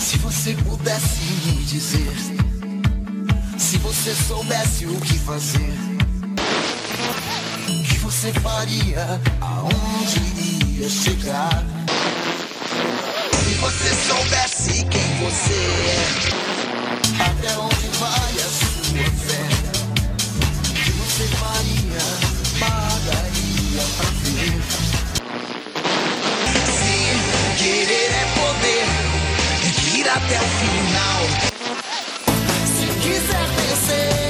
Se você pudesse me dizer, se você soubesse o que fazer, o que você faria, aonde iria chegar? Se você soubesse quem você é, até onde vai a sua fé, o que você faria, pagaria pra ver. Sim, querer é poder, ir até o final. Se quiser vencer,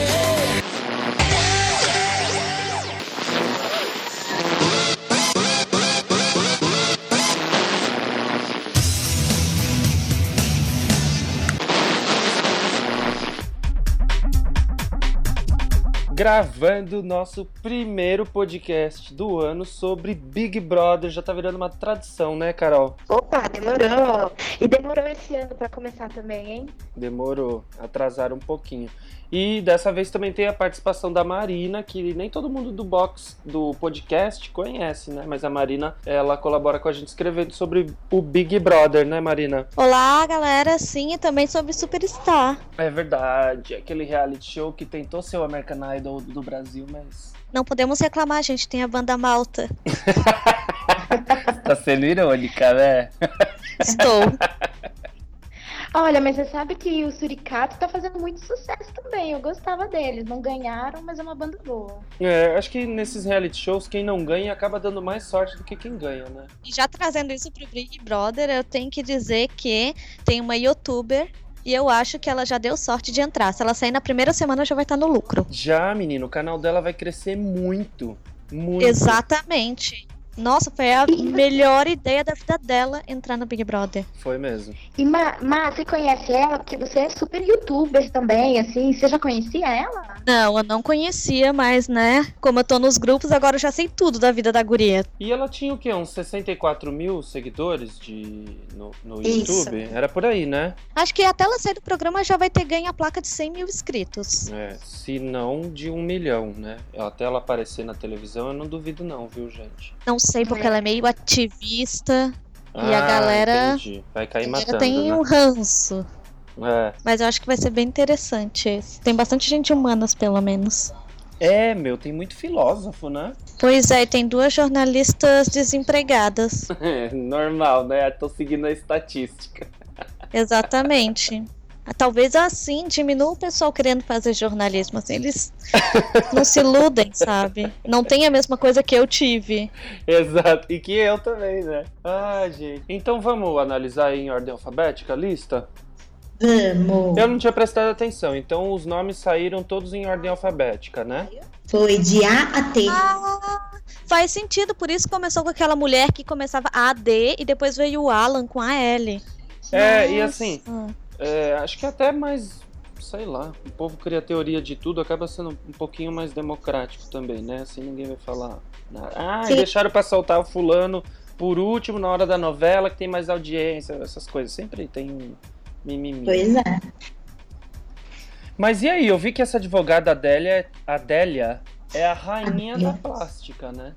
gravando nosso primeiro podcast do ano sobre Big Brother. Já tá virando uma tradição, né, Carol? Opa, demorou! E demorou esse ano pra começar também, hein? Demorou, atrasaram um pouquinho. E dessa vez também tem a participação da Marina, que nem todo mundo do box do podcast conhece, né? Mas a Marina, ela colabora com a gente escrevendo sobre o Big Brother, né, Marina? Olá, galera, sim, e também sobre Superstar. É verdade, aquele reality show que tentou ser o American Idol do Brasil, mas... Não podemos reclamar, a gente tem a banda Malta. Tá sendo irônica, né? Estou. Olha, mas você sabe que o Suricato tá fazendo muito sucesso também. Eu gostava deles. Não ganharam, mas é uma banda boa. Acho que nesses reality shows, quem não ganha acaba dando mais sorte do que quem ganha, né? E já trazendo isso pro Big Brother, eu tenho que dizer que tem uma youtuber e eu acho que ela já deu sorte de entrar. Se ela sair na primeira semana, já vai estar no lucro. Já, menino, o canal dela vai crescer muito. Muito. Exatamente. Nossa, foi a melhor ideia da vida dela entrar no Big Brother. Foi mesmo. E você conhece ela? Porque você é super youtuber também, assim. Você já conhecia ela? Não, eu não conhecia, mas, né, como eu tô nos grupos, agora eu já sei tudo da vida da guria. E ela tinha o quê? Uns 64 mil seguidores no Isso. YouTube? Era por aí, né? Acho que até ela sair do programa já vai ter ganho a placa de 100 mil inscritos. Se não de 1 milhão, né? Até ela aparecer na televisão, eu não duvido não, viu, gente? Não sei, porque ela é meio ativista e a galera, entendi. Vai cair matando, tem né? um ranço. Mas eu acho que vai ser bem interessante esse. Tem bastante gente humanas, pelo menos. Tem muito filósofo, né? Pois é, e tem 2 jornalistas desempregadas. Normal, né? Tô seguindo a estatística. Exatamente. Talvez assim diminua o pessoal querendo fazer jornalismo, assim, eles não se iludem, sabe? Não tem a mesma coisa que eu tive. Exato, e que eu também, né? Gente. Então vamos analisar em ordem alfabética a lista? Vamos. Eu não tinha prestado atenção, então os nomes saíram todos em ordem alfabética, né? Foi de A a T. Faz sentido, por isso começou com aquela mulher que começava A, D e depois veio o Alan com a L. E assim... acho que até mais, sei lá, o povo cria teoria de tudo, acaba sendo um pouquinho mais democrático também, né? Assim ninguém vai falar nada. E deixaram pra soltar o fulano por último na hora da novela, que tem mais audiência, essas coisas. Sempre tem um mimimi. Pois é. Mas e aí, eu vi que essa advogada Adélia é a rainha da plástica, né?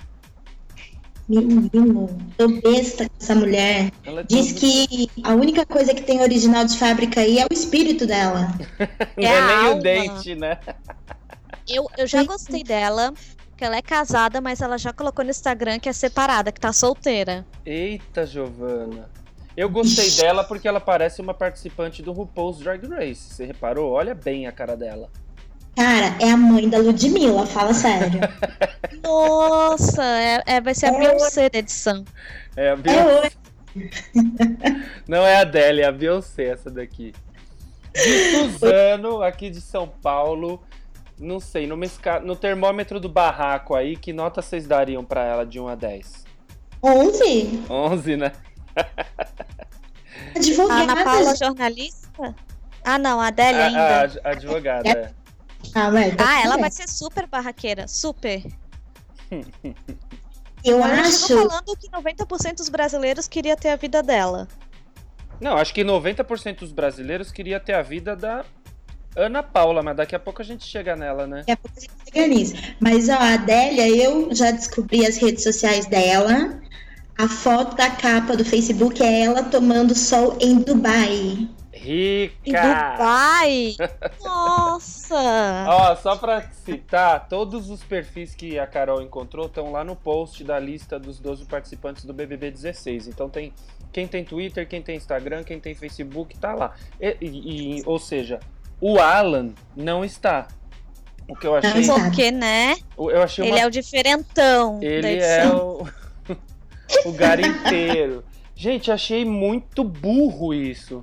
Menino, tô besta com essa mulher. Diz que a única coisa que tem original de fábrica aí é o espírito dela. Não é nem o dente, né? Eu já gostei dela, que ela é casada, mas ela já colocou no Instagram que é separada, que tá solteira. Eita, Giovana. Eu gostei dela porque ela parece uma participante do RuPaul's Drag Race. Você reparou? Olha bem a cara dela. Cara, é a mãe da Ludmilla, fala sério. Nossa, vai ser a Beyoncé da edição. É a Beyoncé. Não é a Adélia, é a Beyoncé essa daqui. De Suzano, aqui de São Paulo. Não sei, no termômetro do barraco aí, que nota vocês dariam pra ela de 1 a 10? 11. 11, né? Advogada. Ana Paula, jornalista? Não, a Adélia ainda. A advogada, ela vai ser super barraqueira, super. Eu acho... Eu tô falando que 90% dos brasileiros queria ter a vida dela. Não, acho que 90% dos brasileiros queria ter a vida da Ana Paula, mas daqui a pouco a gente chega nela, né? Daqui a pouco a gente chega nisso. Mas, a Adélia, eu já descobri as redes sociais dela. A foto da capa do Facebook é ela tomando sol em Dubai. Rica! Em Dubai? Nossa! Ó, só pra citar, todos os perfis que a Carol encontrou estão lá no post da lista dos 12 participantes do BBB 16. Então tem quem tem Twitter, quem tem Instagram, quem tem Facebook, tá lá. Ou seja, o Alan não está. O que eu achei... Porque, né? Eu achei ele é o diferentão. Ele é o garimpeiro. Gente, achei muito burro isso.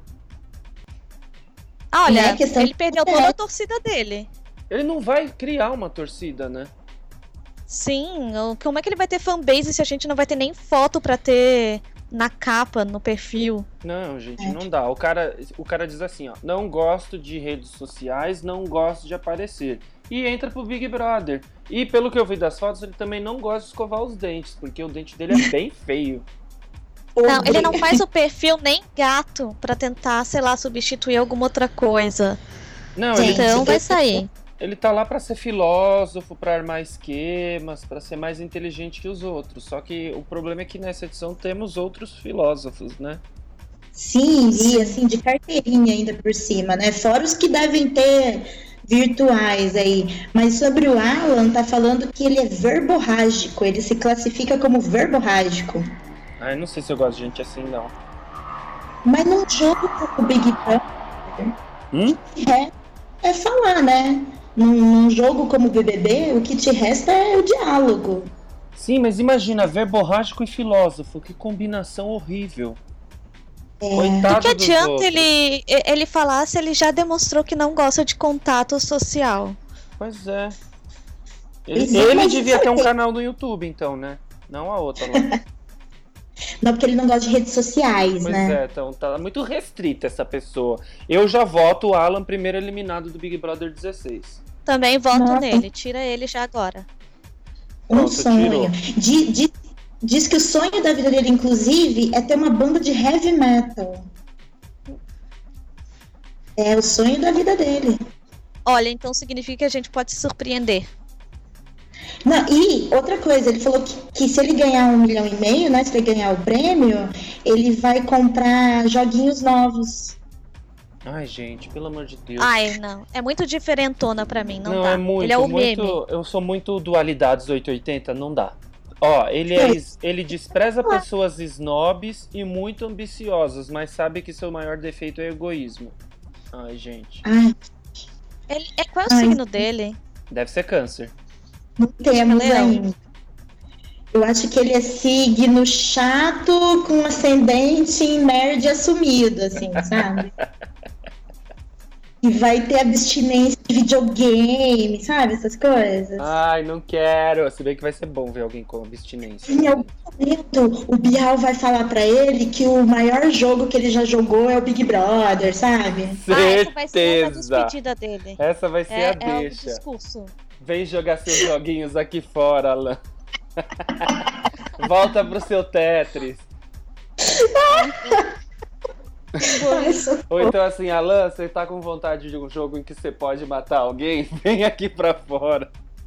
Olha, ele perdeu toda a torcida dele. Ele não vai criar uma torcida, né? Sim, como é que ele vai ter fanbase se a gente não vai ter nem foto pra ter na capa, no perfil? Não, gente, não dá. O cara diz assim, ó, não gosto de redes sociais, não gosto de aparecer. E entra pro Big Brother. E pelo que eu vi das fotos, ele também não gosta de escovar os dentes, porque o dente dele é bem feio. Não, ele não faz o perfil nem gato pra tentar, sei lá, substituir alguma outra coisa. Não, então vai sair. Ele tá lá pra ser filósofo, pra armar esquemas, pra ser mais inteligente que os outros. Só que o problema é que nessa edição temos outros filósofos, né? Sim, e assim, de carteirinha ainda por cima, né? Fora os que devem ter virtuais aí. Mas sobre o Alan, tá falando que ele é verborrágico, ele se classifica como verborrágico. Eu não sei se eu gosto de gente assim, não. Mas num jogo com o Big Brother, é falar, né? Num jogo como o BBB, o que te resta é o diálogo. Sim, mas imagina, verborrágico e filósofo, que combinação horrível. Coitado. Do que adianta ele falar se ele já demonstrou que não gosta de contato social? Pois é. Ele devia ter um canal no YouTube, então, né? Não a outra lá. Não, porque ele não gosta de redes sociais, pois né? Pois é, então tá muito restrita essa pessoa. Eu já voto o Alan primeiro eliminado do Big Brother 16. Também voto nele, tira ele já agora. Um sonho. Diz que o sonho da vida dele, inclusive, é ter uma banda de heavy metal. É o sonho da vida dele. Olha, então significa que a gente pode se surpreender. Não, e outra coisa, ele falou que se ele ganhar 1,5 milhão, né? Se ele ganhar o prêmio, ele vai comprar joguinhos novos. Ai, gente, pelo amor de Deus. Ai, não. É muito diferentona pra mim, não dá. É muito, ele é o muito, meme. Eu sou muito dualidades 880, não dá. Ó, ele despreza pessoas snobs e muito ambiciosas, mas sabe que seu maior defeito é egoísmo. Ai, gente. Qual é o signo dele? Deve ser câncer. Não temos ainda. Eu acho que ele é signo chato com ascendente em nerd assumido, assim, sabe? E vai ter abstinência de videogame, sabe? Essas coisas. Ai, não quero. Se bem que vai ser bom ver alguém com abstinência. Em algum momento, o Bial vai falar pra ele que o maior jogo que ele já jogou é o Big Brother, sabe? Certeza. Essa vai ser a despedida dele. Essa vai ser a deixa. É o discurso. Vem jogar seus joguinhos aqui fora, Alan. Volta pro seu Tetris. Ou então assim, Alan, você tá com vontade de um jogo em que você pode matar alguém? Vem aqui pra fora.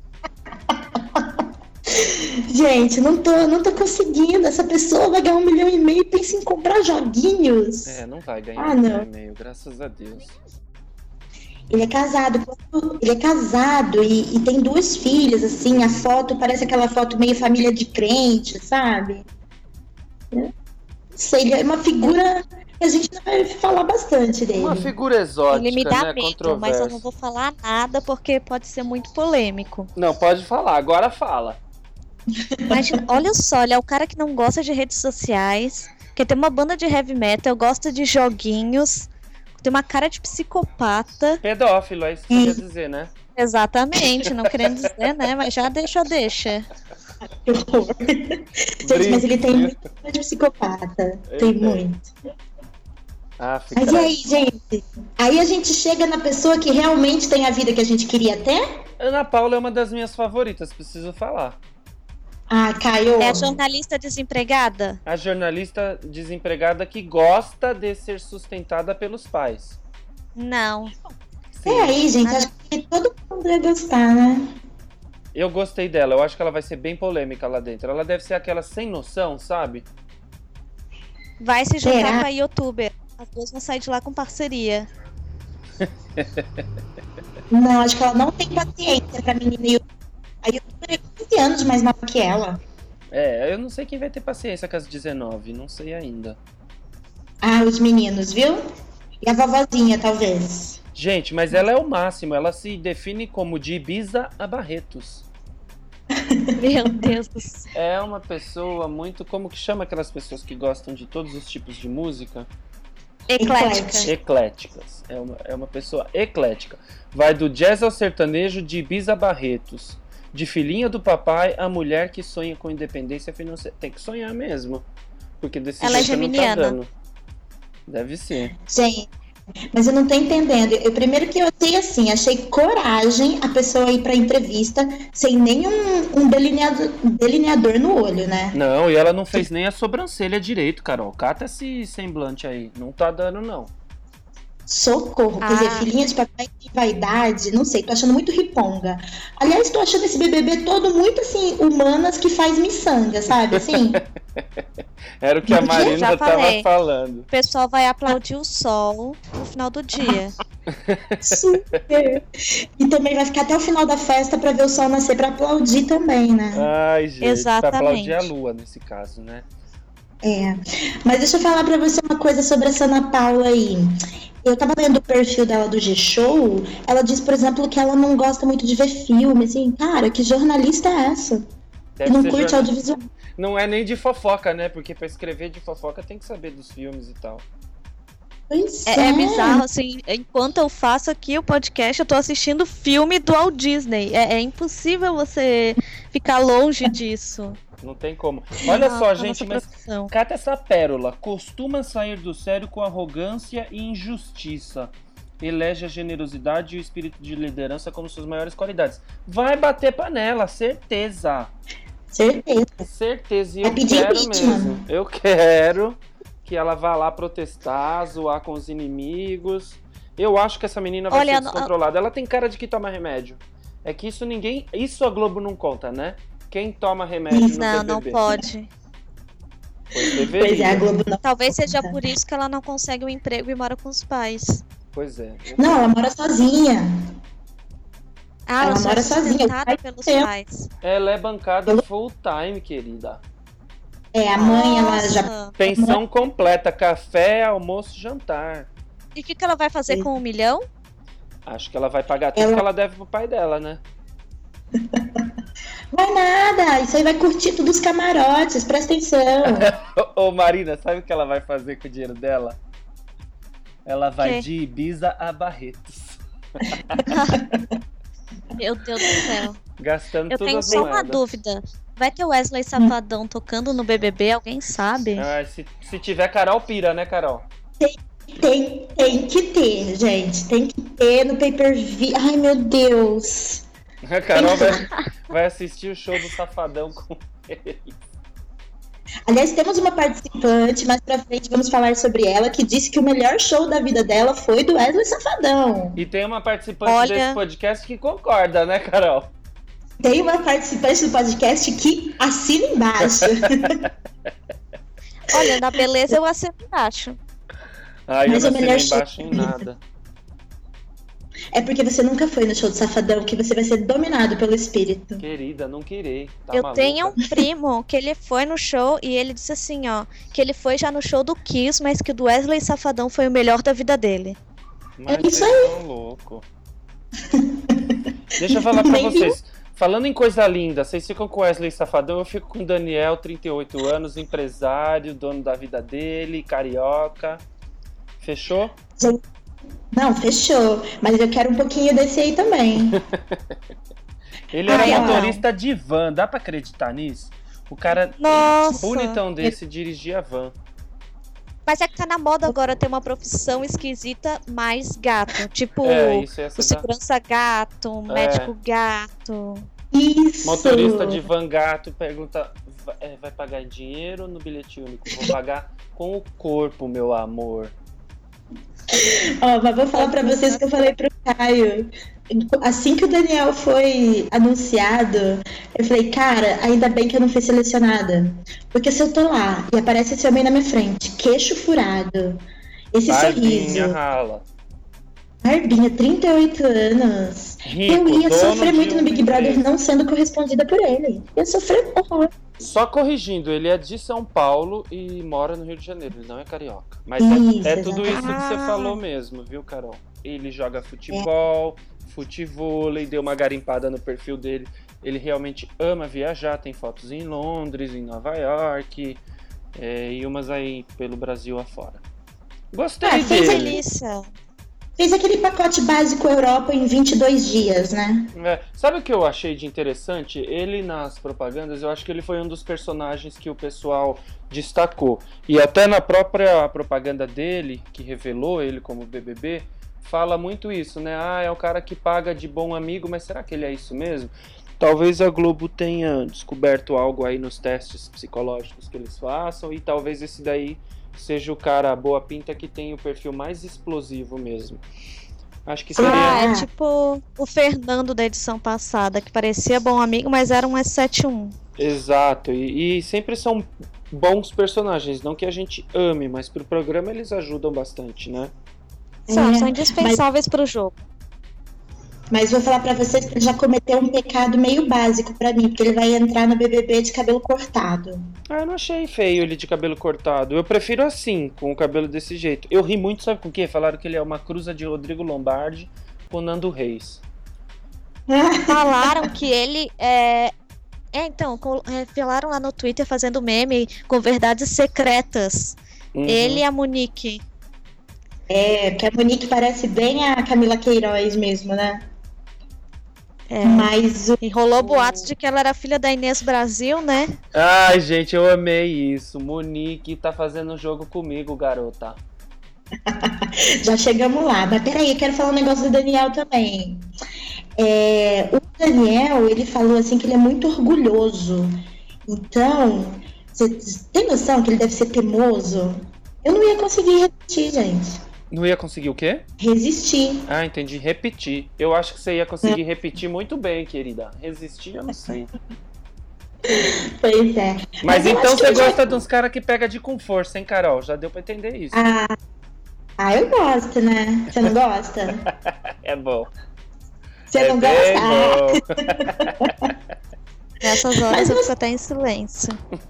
Gente, não tô conseguindo. Essa pessoa vai ganhar 1,5 milhão e pensa em comprar joguinhos. Não vai ganhar 1,5 milhão, graças a Deus. Ele é casado e tem 2 filhas, assim, a foto parece aquela foto meio família de crente, sabe? Não sei, ele é uma figura que a gente vai falar bastante dele. Uma figura exótica, ele me dá né? medo, mas eu não vou falar nada porque pode ser muito polêmico. Não, pode falar, agora fala. Imagina, olha só, ele é o cara que não gosta de redes sociais, que tem uma banda de heavy metal, gosta de joguinhos, tem uma cara de psicopata. Pedófilo, é isso que você quer dizer, né? Exatamente, não querendo dizer, né? Mas já deixa. Que horror. Gente, mas ele tem muito cara de psicopata. Tem muito. Mas e aí, gente? Aí a gente chega na pessoa que realmente tem a vida que a gente queria ter? Ana Paula é uma das minhas favoritas, preciso falar. Caio. É a jornalista desempregada? A jornalista desempregada que gosta de ser sustentada pelos pais. Não. Sim. É aí, gente, acho que todo mundo ia gostar, né? Eu gostei dela, eu acho que ela vai ser bem polêmica lá dentro. Ela deve ser aquela sem noção, sabe? Vai se juntar com a youtuber. As duas vão sair de lá com parceria. Não, acho que ela não tem paciência pra menina. A youtuber é 15 anos mais nova que ela. Eu não sei quem vai ter paciência com as 19, não sei ainda. Ah, os meninos, viu? E a vovozinha, talvez. Gente, mas ela é o máximo, ela se define como de Ibiza a Barretos. Meu Deus do céu. É uma pessoa muito... Como que chama aquelas pessoas que gostam de todos os tipos de música? Eclética. Ecléticas. É uma pessoa eclética. Vai do jazz ao sertanejo, de Ibiza a Barretos. De filhinha do papai a mulher que sonha com independência financeira. Tem que sonhar mesmo. Porque desse Ela é jeito não tá geminiana. dando. Deve ser. Gente, mas eu não tô entendendo. Primeiro que eu achei coragem a pessoa ir pra entrevista sem nenhum delineador no olho, né? Não, e ela não fez nem a sobrancelha direito, Carol. Cata esse semblante aí. Não tá dando, não. Socorro, quer dizer, filhinha de papai de vaidade, não sei, tô achando muito riponga. Aliás, tô achando esse BBB todo muito, assim, humanas que faz miçanga, sabe, assim? Era o que a Marina tava falando. O pessoal vai aplaudir o sol no final do dia. Super! E também vai ficar até o final da festa pra ver o sol nascer, pra aplaudir também, né? Ai, gente, exatamente. Pra aplaudir a lua nesse caso, né? Mas deixa eu falar pra você uma coisa sobre essa Ana Paula aí. Eu tava lendo o perfil dela do G-Show, ela diz, por exemplo, que ela não gosta muito de ver filme, assim, cara, que jornalista é essa? Deve que não ser curte audiovisual. Não é nem de fofoca, né? Porque pra escrever de fofoca tem que saber dos filmes e tal. Pois É bizarro, assim, enquanto eu faço aqui o podcast, eu tô assistindo filme do Walt Disney. É impossível você ficar longe disso. Não tem como. Olha só, gente, mas cata essa pérola. Costuma sair do sério com arrogância e injustiça. Elege a generosidade e o espírito de liderança como suas maiores qualidades. Vai bater panela, certeza. Certeza. E eu quero mesmo. Eu quero que ela vá lá protestar, zoar com os inimigos. Eu acho que essa menina vai ser descontrolada. Ela tem cara de que toma remédio. É que isso a Globo não conta, né? Quem toma remédio no BBB? Não pode. Pois é, a Globo não. Talvez seja por isso que ela não consegue um emprego e mora com os pais. Pois é. Não, ela mora sozinha. Ela mora sozinha. Pelos pais. Ela é bancada full time, querida. A mãe, ela já... Pensão completa, café, almoço, jantar. E o que ela vai fazer com 1 milhão? Acho que ela vai pagar tudo que ela deve pro pai dela, né? Vai nada, isso aí vai curtir tudo os camarotes, presta atenção. Ô Marina, sabe o que ela vai fazer com o dinheiro dela? Ela vai de Ibiza a Barretos. Meu Deus do céu. Gastando Eu todas tenho as só moedas. uma dúvida. Vai ter Wesley Safadão tocando no BBB? Alguém sabe? Se tiver, Carol pira, né, Carol? Tem que ter, gente. Tem que ter no pay-per-view. Ai, meu Deus. A Carol vai assistir o show do Safadão com ele. Aliás, temos uma participante, mais pra frente vamos falar sobre ela, que disse que o melhor show da vida dela foi do Wesley Safadão. E tem uma participante desse podcast que concorda, né, Carol? Tem uma participante do podcast que assina embaixo. Olha, na beleza eu assino embaixo. Eu não assinei embaixo em nada. É porque você nunca foi no show do Safadão, que você vai ser dominado pelo espírito. Querida, não querer. Eu tenho um primo que ele foi no show e ele disse assim, ó, que ele foi já no show do Kiss, mas que o do Wesley Safadão foi o melhor da vida dele. Mas isso aí. Tão louco. Deixa eu falar pra vocês. Falando em coisa linda, vocês ficam com o Wesley Safadão, eu fico com o Daniel, 38 anos, empresário, dono da vida dele, carioca. Fechou? Não, fechou. Mas eu quero um pouquinho desse aí também. Ele era motorista de van, dá pra acreditar nisso? O cara bonitão desse dirigia van. Mas é que tá na moda agora ter uma profissão esquisita mais gato. Tipo, o segurança gato, médico gato. Isso! Motorista de van gato pergunta, vai pagar em dinheiro ou no bilhete único? Vou pagar com o corpo, meu amor. Mas vou falar pra vocês que eu falei pro Caio. Assim que o Daniel foi anunciado, eu falei, cara, ainda bem que eu não fui selecionada. Porque se eu tô lá e aparece esse homem na minha frente, queixo furado, Esse Barbinha sorriso. rala. Barbinha, 38 anos. Rico, Eu ia dono sofrer de muito no uma Big Brother empresa. não sendo correspondida por ele. Eu ia sofrer horror. Só corrigindo, ele é de São Paulo e mora no Rio de Janeiro, ele não é carioca. Mas Isso, é tudo isso que você exatamente. falou mesmo, viu, Carol? Ele joga futebol, futevôlei, deu uma garimpada no perfil dele. Ele realmente ama viajar, tem fotos em Londres, em Nova York, e umas aí pelo Brasil afora. Gostei fez dele. Delícia. Fez aquele pacote básico Europa em 22 dias, né? Sabe o que eu achei de interessante? Ele nas propagandas, eu acho que ele foi um dos personagens que o pessoal destacou. E até na própria propaganda dele, que revelou ele como BBB, fala muito isso, né? É o cara que paga de bom amigo, mas será que ele é isso mesmo? Talvez a Globo tenha descoberto algo aí nos testes psicológicos que eles façam, e talvez esse daí seja o cara boa pinta que tem o perfil mais explosivo mesmo. Acho que seria... É tipo o Fernando da edição passada, que parecia bom amigo, mas era um S71. Exato, e sempre são bons personagens, não que a gente ame, mas pro programa eles ajudam bastante, né? São indispensáveis pro jogo. Mas vou falar pra vocês que ele já cometeu um pecado meio básico pra mim, porque ele vai entrar no BBB de cabelo cortado. Eu não achei feio ele de cabelo cortado. Eu prefiro assim, com o cabelo desse jeito. Eu ri muito, sabe com o quê? Falaram que ele é uma cruza de Rodrigo Lombardi com Nando Reis. Falaram que ele falaram lá no Twitter fazendo meme com verdades secretas. Uhum. Ele e a Monique. Porque a Monique parece bem a Camila Queiroz mesmo, né? Mas E rolou boatos de que ela era filha da Inês Brasil, né? Ai, gente, eu amei isso. Monique tá fazendo jogo comigo, garota. já chegamos lá. Mas peraí, eu quero falar um negócio do Daniel também. O Daniel, ele falou assim que ele é muito orgulhoso. Então, você tem noção que ele deve ser teimoso? Eu não ia conseguir resistir, gente. Não ia conseguir o quê? Resistir. Entendi. Repetir. Eu acho que você ia conseguir repetir muito bem, querida. Resistir, eu não sei. Pois é. Mas eu então acho que você eu já- gosta de uns caras que pega de com força, hein, Carol? Já deu pra entender isso. eu gosto, né? Você não gosta? É bom. Você não bem gosta? bom. Nessas horas eu fico até em silêncio.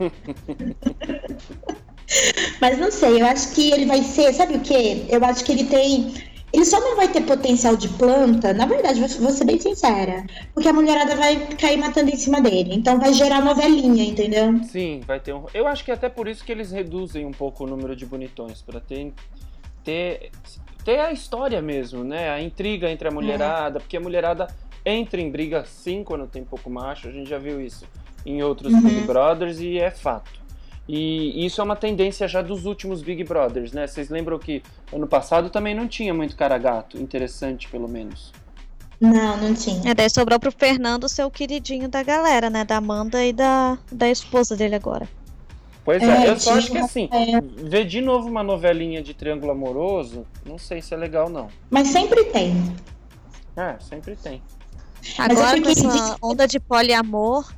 Mas não sei, eu acho que ele vai ser, sabe o quê? Eu acho que ele só não vai ter potencial de planta, na verdade, vou ser bem sincera, porque a mulherada vai cair matando em cima dele, então vai gerar novelinha, entendeu? Sim, vai ter um... Eu acho que até por isso que eles reduzem um pouco o número de bonitões, pra ter a história mesmo, né? A intriga entre a mulherada, porque a mulherada entra em briga sim quando tem pouco macho, a gente já viu isso em outros Big Brothers e é fato. E isso é uma tendência já dos últimos Big Brothers, né? Vocês lembram que ano passado também não tinha muito cara gato, interessante pelo menos. Não tinha. Daí sobrou pro Fernando ser o queridinho da galera, né? Da Amanda e da esposa dele agora. Pois é, eu só tinha acho que assim, ver de novo uma novelinha de triângulo amoroso, não sei se é legal não. Mas sempre tem. Sempre tem. Agora com porque ele essa disse- onda de poliamor,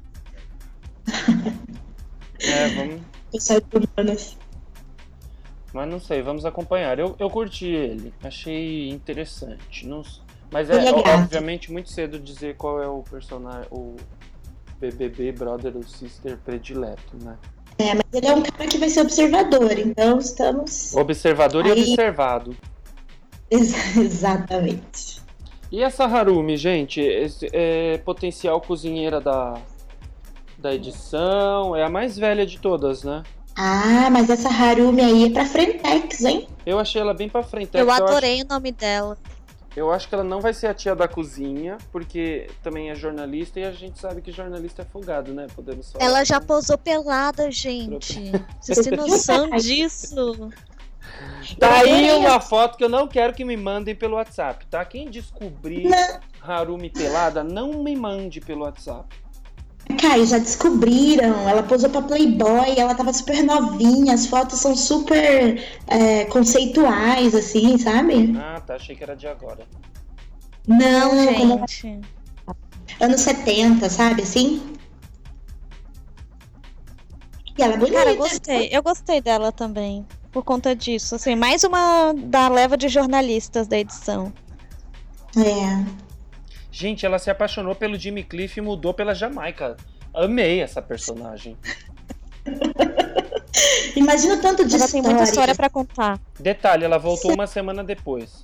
Vamos... Pessoal de humanas. Mas não sei, vamos acompanhar. Eu curti ele, achei interessante. Mas Ele é gato. obviamente muito cedo dizer qual é o personagem, o BBB Brother ou Sister predileto, né? Mas ele é um cara que vai ser observador, então estamos... Observador e Aí- observado. Exatamente. E essa Harumi, gente, é potencial cozinheira da edição, é a mais velha de todas, né? Mas essa Harumi aí é pra Frentex, hein? Eu achei ela bem pra frente. eu adorei o nome dela. Eu acho que ela não vai ser a tia da cozinha, porque também é jornalista e a gente sabe que jornalista é folgado, né? Podemos falar. Ela já posou pelada, gente. Vocês têm noção disso? Tá aí uma foto que eu não quero que me mandem pelo WhatsApp, tá? Quem descobrir Harumi pelada, não me mande pelo WhatsApp. Caio, já descobriram. Ela posou pra Playboy, ela tava super novinha, as fotos são super conceituais, assim, sabe? Tá, achei que era de agora. Não, como gente. anos 70, sabe, assim? E ela é bonita. Cara, eu gostei dela também. por conta disso. Assim, mais uma da leva de jornalistas da edição. Gente, ela se apaixonou pelo Jimmy Cliff e mudou pela Jamaica. Amei essa personagem. Imagina o tanto de ela história. tem muita história pra contar. Detalhe, ela voltou uma semana depois.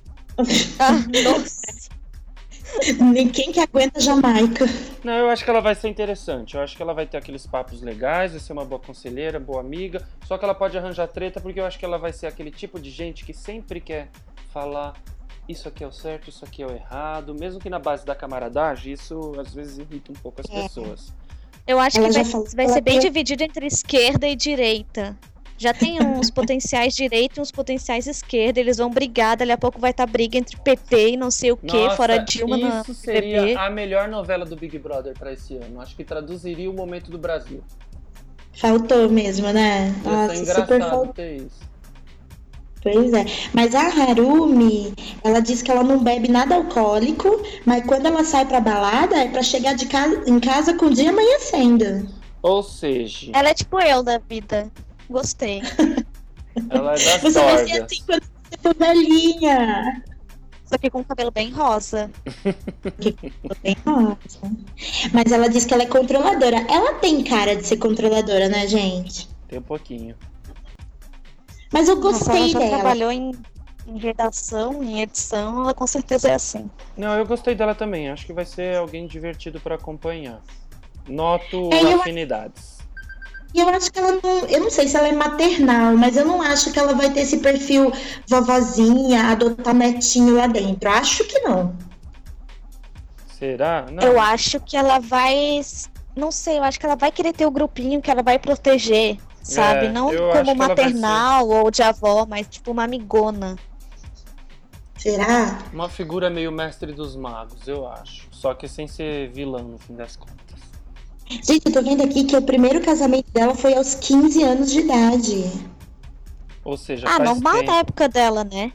Nossa. Quem que aguenta Jamaica? Não, eu acho que ela vai ser interessante. Eu acho que ela vai ter aqueles papos legais, vai ser uma boa conselheira, boa amiga. Só que ela pode arranjar treta, porque eu acho que ela vai ser aquele tipo de gente que sempre quer falar isso aqui é o certo, isso aqui é o errado. Mesmo que na base da camaradagem, isso às vezes irrita um pouco as pessoas. Eu acho que vai ser bem dividido entre esquerda e direita. Já tem uns potenciais direita e uns potenciais esquerda. Eles vão brigar, dali a pouco vai estar briga entre PT e não sei o que, fora Dilma no isso seria a melhor novela do Big Brother pra esse ano. Acho que traduziria o momento do Brasil. Faltou mesmo, né? Nossa, engraçado ter isso. Pois é. Mas a Harumi, ela diz que ela não bebe nada alcoólico, mas quando ela sai pra balada é pra chegar em casa com o dia amanhecendo. Ou seja... Ela é tipo eu da vida. Gostei. Ela é das Você vai ser assim quando você for velhinha. Só que com o cabelo bem rosa. Bem rosa. Mas ela diz que ela é controladora. Ela tem cara de ser controladora, né, gente? Tem um pouquinho. Mas eu gostei dela. Ela já dela. trabalhou em redação, em edição, ela com certeza é assim. Não, eu gostei dela também. Acho que vai ser alguém divertido pra acompanhar. Noto afinidades. E eu acho que ela não... Eu não sei se ela é maternal, mas eu não acho que ela vai ter esse perfil vovozinha, adotar netinho lá dentro. Acho que não. Será? Não. Eu acho que ela vai... Não sei, eu acho que ela vai querer ter o grupinho que ela vai proteger, sabe? Não como maternal ou de avó, mas tipo uma amigona. Será? Uma figura meio mestre dos magos, eu acho. Só que sem ser vilã, no fim das contas. Gente, eu tô vendo aqui que o primeiro casamento dela foi aos 15 anos de idade. Ou seja, faz normal tempo. da época dela, né?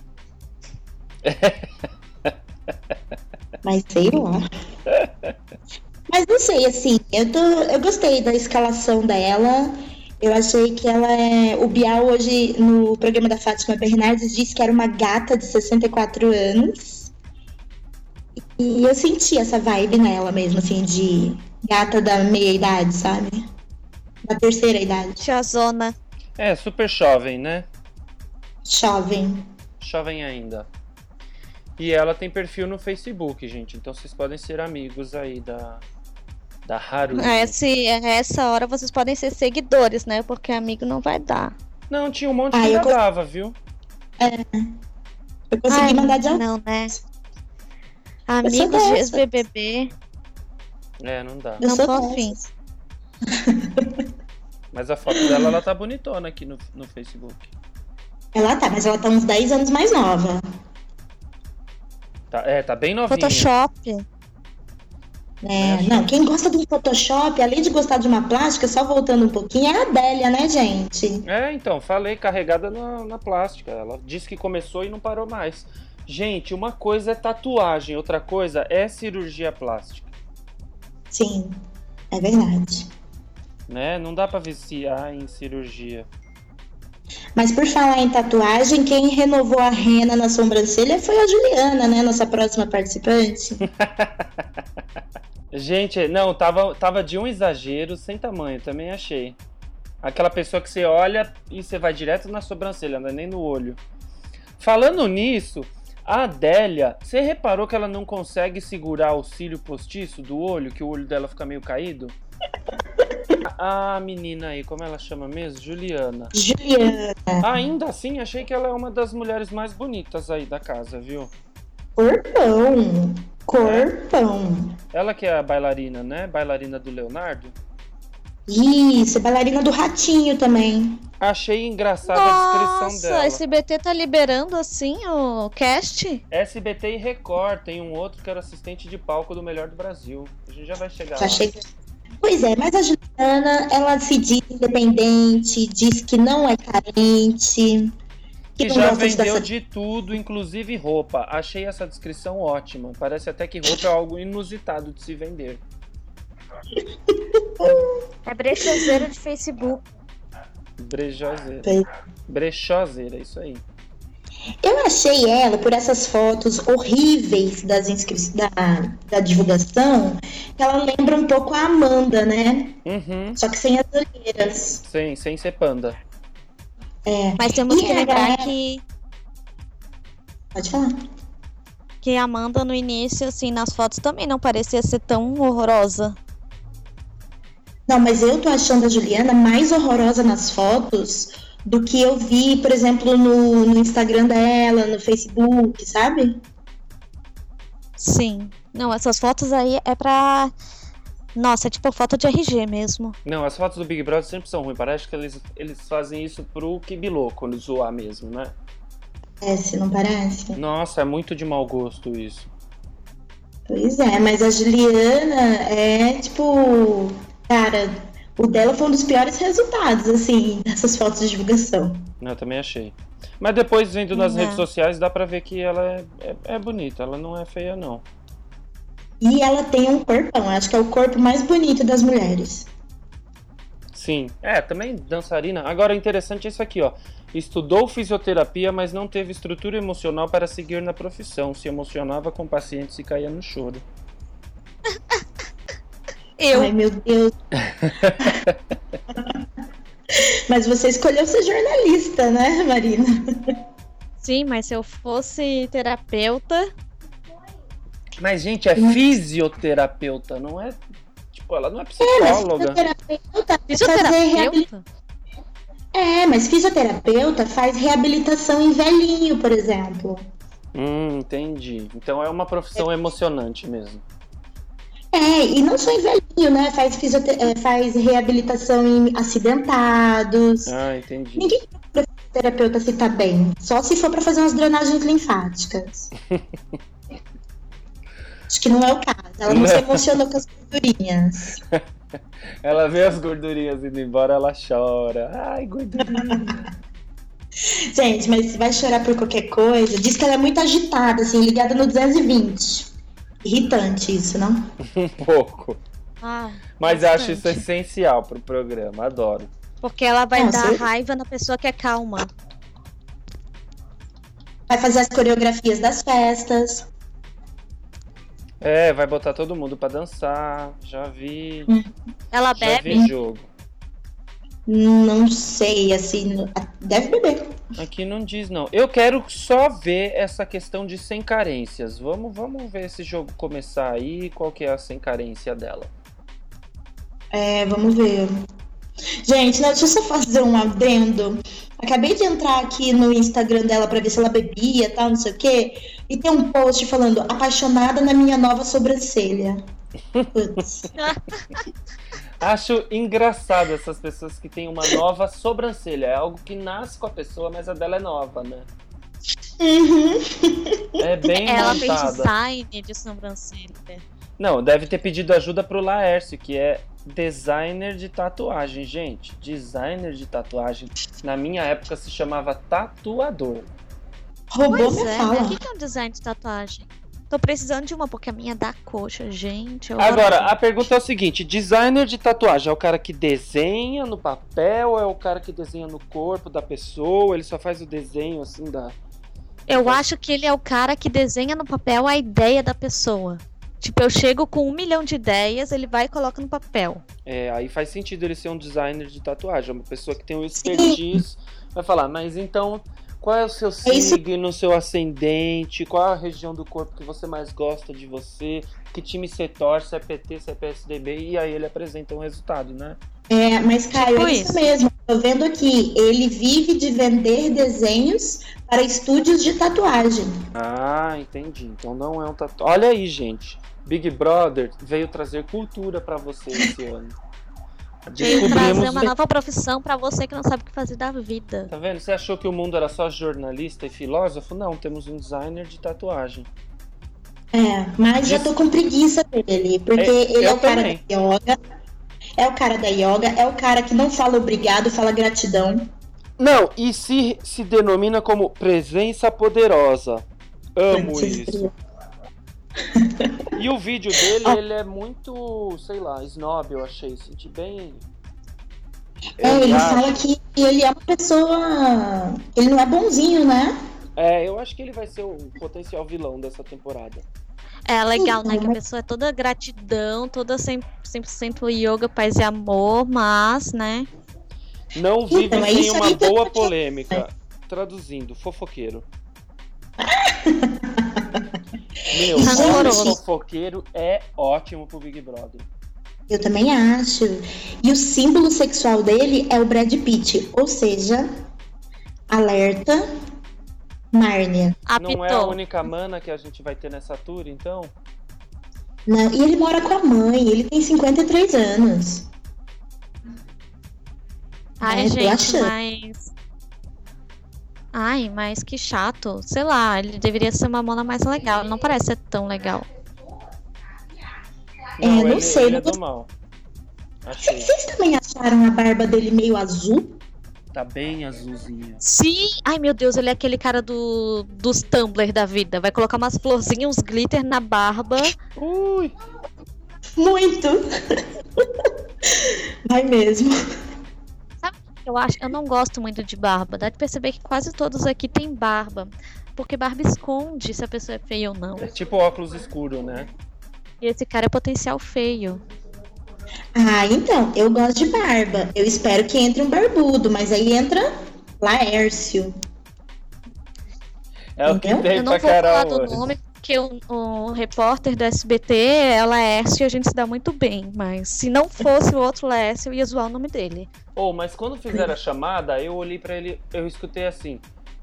Mas sei lá. Mas não sei, assim, eu gostei da escalação dela. Eu achei que ela é... O Bial hoje, no programa da Fátima Bernardes, disse que era uma gata de 64 anos. E eu senti essa vibe nela mesmo, assim, de gata da meia-idade, sabe? Da terceira idade. Tiazona. É, super jovem, né? Jovem. Jovem ainda. E ela tem perfil no Facebook, gente. Então vocês podem ser amigos aí da Haru. Essa hora vocês podem ser seguidores, né? Porque amigo não vai dar. Não, tinha um monte que ainda dava, viu? Eu consegui mandar de não, né? Amigos de ex-BBB. Não dá. Não tô afim. Mas a foto dela, ela tá bonitona aqui no Facebook. Ela tá, mas ela tá uns 10 anos mais nova. Tá bem novinha. Photoshop. Não, quem gosta do Photoshop, além de gostar de uma plástica, só voltando um pouquinho, é a Adélia, né, gente? Então, falei, carregada na plástica. Ela disse que começou e não parou mais. Gente, uma coisa é tatuagem, outra coisa é cirurgia plástica. Sim, é verdade. Né? Não dá pra viciar em cirurgia. Mas por falar em tatuagem, quem renovou a rena na sobrancelha foi a Juliana, né? Nossa próxima participante. Gente, não, tava de um exagero sem tamanho, também achei. Aquela pessoa que você olha e você vai direto na sobrancelha, não é nem no olho. Falando nisso, a Adélia, você reparou que ela não consegue segurar o cílio postiço do olho, que o olho dela fica meio caído? A menina aí, como ela chama mesmo? Juliana. Ainda assim, achei que ela é uma das mulheres mais bonitas aí da casa, viu? Corpão. Ela que é a bailarina, né? Bailarina do Leonardo. Isso, bailarina do Ratinho também. Achei engraçada a descrição dela. Nossa, SBT tá liberando assim o cast? SBT e Record, tem um outro que era assistente de palco do Melhor do Brasil. A gente já vai chegar lá. Pois é, mas a Juliana, ela se diz independente, diz que não é carente. Que já vendeu de tudo, inclusive roupa. Achei essa descrição ótima. Parece até que roupa é algo inusitado de se vender. É brechoseira de Facebook. Brechoseira, isso aí. Eu achei ela, por essas fotos horríveis da divulgação, que ela lembra um pouco a Amanda, né? Uhum. Só que sem as olheiras. Sem ser panda. Mas temos que lembrar que... Pode falar. Que a Amanda, no início, assim, nas fotos também não parecia ser tão horrorosa. Não, mas eu tô achando a Juliana mais horrorosa nas fotos do que eu vi, por exemplo, no Instagram dela, no Facebook, sabe? Sim. Não, essas fotos aí é pra... Nossa, é tipo foto de RG mesmo. Não, as fotos do Big Brother sempre são ruins. Parece que eles fazem isso pro Kibilo, quando zoar mesmo, né? Se não parece? Nossa, é muito de mau gosto isso. Pois é, mas a Juliana é tipo... Cara, o dela foi um dos piores resultados, assim, dessas fotos de divulgação. Eu também achei. Mas depois, vendo nas redes sociais, dá pra ver que ela é bonita. Ela não é feia, não. E ela tem um corpão. Acho que é o corpo mais bonito das mulheres. Sim. Também dançarina. Agora, o interessante é isso aqui, ó. Estudou fisioterapia, mas não teve estrutura emocional para seguir na profissão. Se emocionava com pacientes e caía no choro. Ai, meu Deus. Mas você escolheu ser jornalista, né, Marina? Sim, mas se eu fosse terapeuta... Mas, gente, é fisioterapeuta, não é... Tipo, ela não é psicóloga. Fisioterapeuta? Mas fisioterapeuta faz reabilitação em velhinho, por exemplo. Entendi. Então é uma profissão emocionante mesmo. E não só em velhinho, né? Faz reabilitação em acidentados. Entendi. Ninguém quer que o terapeuta se tá bem. Só se for pra fazer umas drenagens linfáticas. Acho que não é o caso. Ela não se emocionou com as gordurinhas. Ela vê as gordurinhas indo embora, ela chora. Ai, gordurinha. Gente, mas se vai chorar por qualquer coisa, diz que ela é muito agitada, assim, ligada no 220. Irritante isso, não? Um pouco. Mas bastante. acho isso essencial pro programa, adoro. Porque ela vai dar raiva na pessoa que é calma. Vai fazer as coreografias das festas. Vai botar todo mundo pra dançar. Já vi. Ela bebe? Já vi jogo. Não sei, assim, deve beber. Aqui não diz, não. Eu quero só ver essa questão de sem carências. Vamos ver esse jogo começar aí. Qual que é a sem carência dela? Vamos ver. Gente, deixa eu só fazer um adendo. Acabei de entrar aqui no Instagram dela pra ver se ela bebia, tal, não sei o quê. E tem um post falando, apaixonada na minha nova sobrancelha. Putz. Acho engraçado essas pessoas que têm uma nova sobrancelha. É algo que nasce com a pessoa, mas a dela é nova, né? É bem Ela montada. fez design de sobrancelha. Não, deve ter pedido ajuda pro Laércio, que é designer de tatuagem. Gente, designer de tatuagem, na minha época se chamava tatuador. Roubou minha fala. O que é um design de tatuagem? Tô precisando de uma, porque a minha é da coxa, gente. Agora, a pergunta é o seguinte: designer de tatuagem é o cara que desenha no papel ou é o cara que desenha no corpo da pessoa? Ele só faz o desenho assim da... Eu acho que ele é o cara que desenha no papel a ideia da pessoa. Tipo, eu chego com 1 milhão de ideias, ele vai e coloca no papel. Aí faz sentido ele ser um designer de tatuagem. Uma pessoa que tem um expertise. Vai falar, mas então... Qual é o seu signo, seu ascendente? Qual é a região do corpo que você mais gosta de você? Que time você torce? Se é PT, se é PSDB? E aí ele apresenta um resultado, né? Mas Caio, é isso mesmo. Tô vendo aqui. Ele vive de vender desenhos para estúdios de tatuagem. Entendi. Então não é um tatuagem. Olha aí, gente. Big Brother veio trazer cultura pra você esse ano. Veio trazer uma nova profissão pra você que não sabe o que fazer da vida. Tá vendo? Você achou que o mundo era só jornalista e filósofo? Não, temos um designer de tatuagem. Mas já tô com preguiça dele, porque ele é o cara da yoga. É o cara da yoga, é o cara que não fala obrigado, fala gratidão. Não, e se denomina como presença poderosa. Amo isso. E o vídeo dele, ele é muito, sei lá, snob, eu achei. Senti bem... Ele fala que E ele é uma pessoa... Ele não é bonzinho, né? Eu acho que ele vai ser o potencial vilão dessa temporada. É legal, né? Que a pessoa é toda gratidão, toda 100% yoga, paz e amor, mas, né? Não vive sem uma boa polêmica. Traduzindo, fofoqueiro. Meu, fofoqueiro é ótimo pro Big Brother. Eu também acho. E o símbolo sexual dele é o Brad Pitt. Ou seja, alerta, Nárnia. Não é a única mana que a gente vai ter nessa tour, então? Não, e ele mora com a mãe. Ele tem 53 anos. Ai, gente, mas que chato. Sei lá, ele deveria ser uma mona mais legal. Ele não parece ser tão legal. Não sei. Ele é do mal. Vocês também acharam a barba dele meio azul? Tá bem azulzinha. Sim! Ai, meu Deus, ele é aquele cara dos Tumblr da vida. Vai colocar umas florzinhas, uns glitter na barba. Ui! Muito! Vai mesmo. Sabe o que eu acho? Eu não gosto muito de barba. Dá de perceber que quase todos aqui têm barba. Porque barba esconde se a pessoa é feia ou não. É tipo óculos escuro, né? E esse cara é potencial feio. Então, eu gosto de barba. Eu espero que entre um barbudo, mas aí entra Laércio. É o que tem pra Carol. Eu não vou falar do nome, porque o repórter do SBT é Laércio e a gente se dá muito bem. Mas se não fosse o outro Laércio, eu ia zoar o nome dele. Mas quando fizeram a chamada, eu olhei pra ele, eu escutei assim...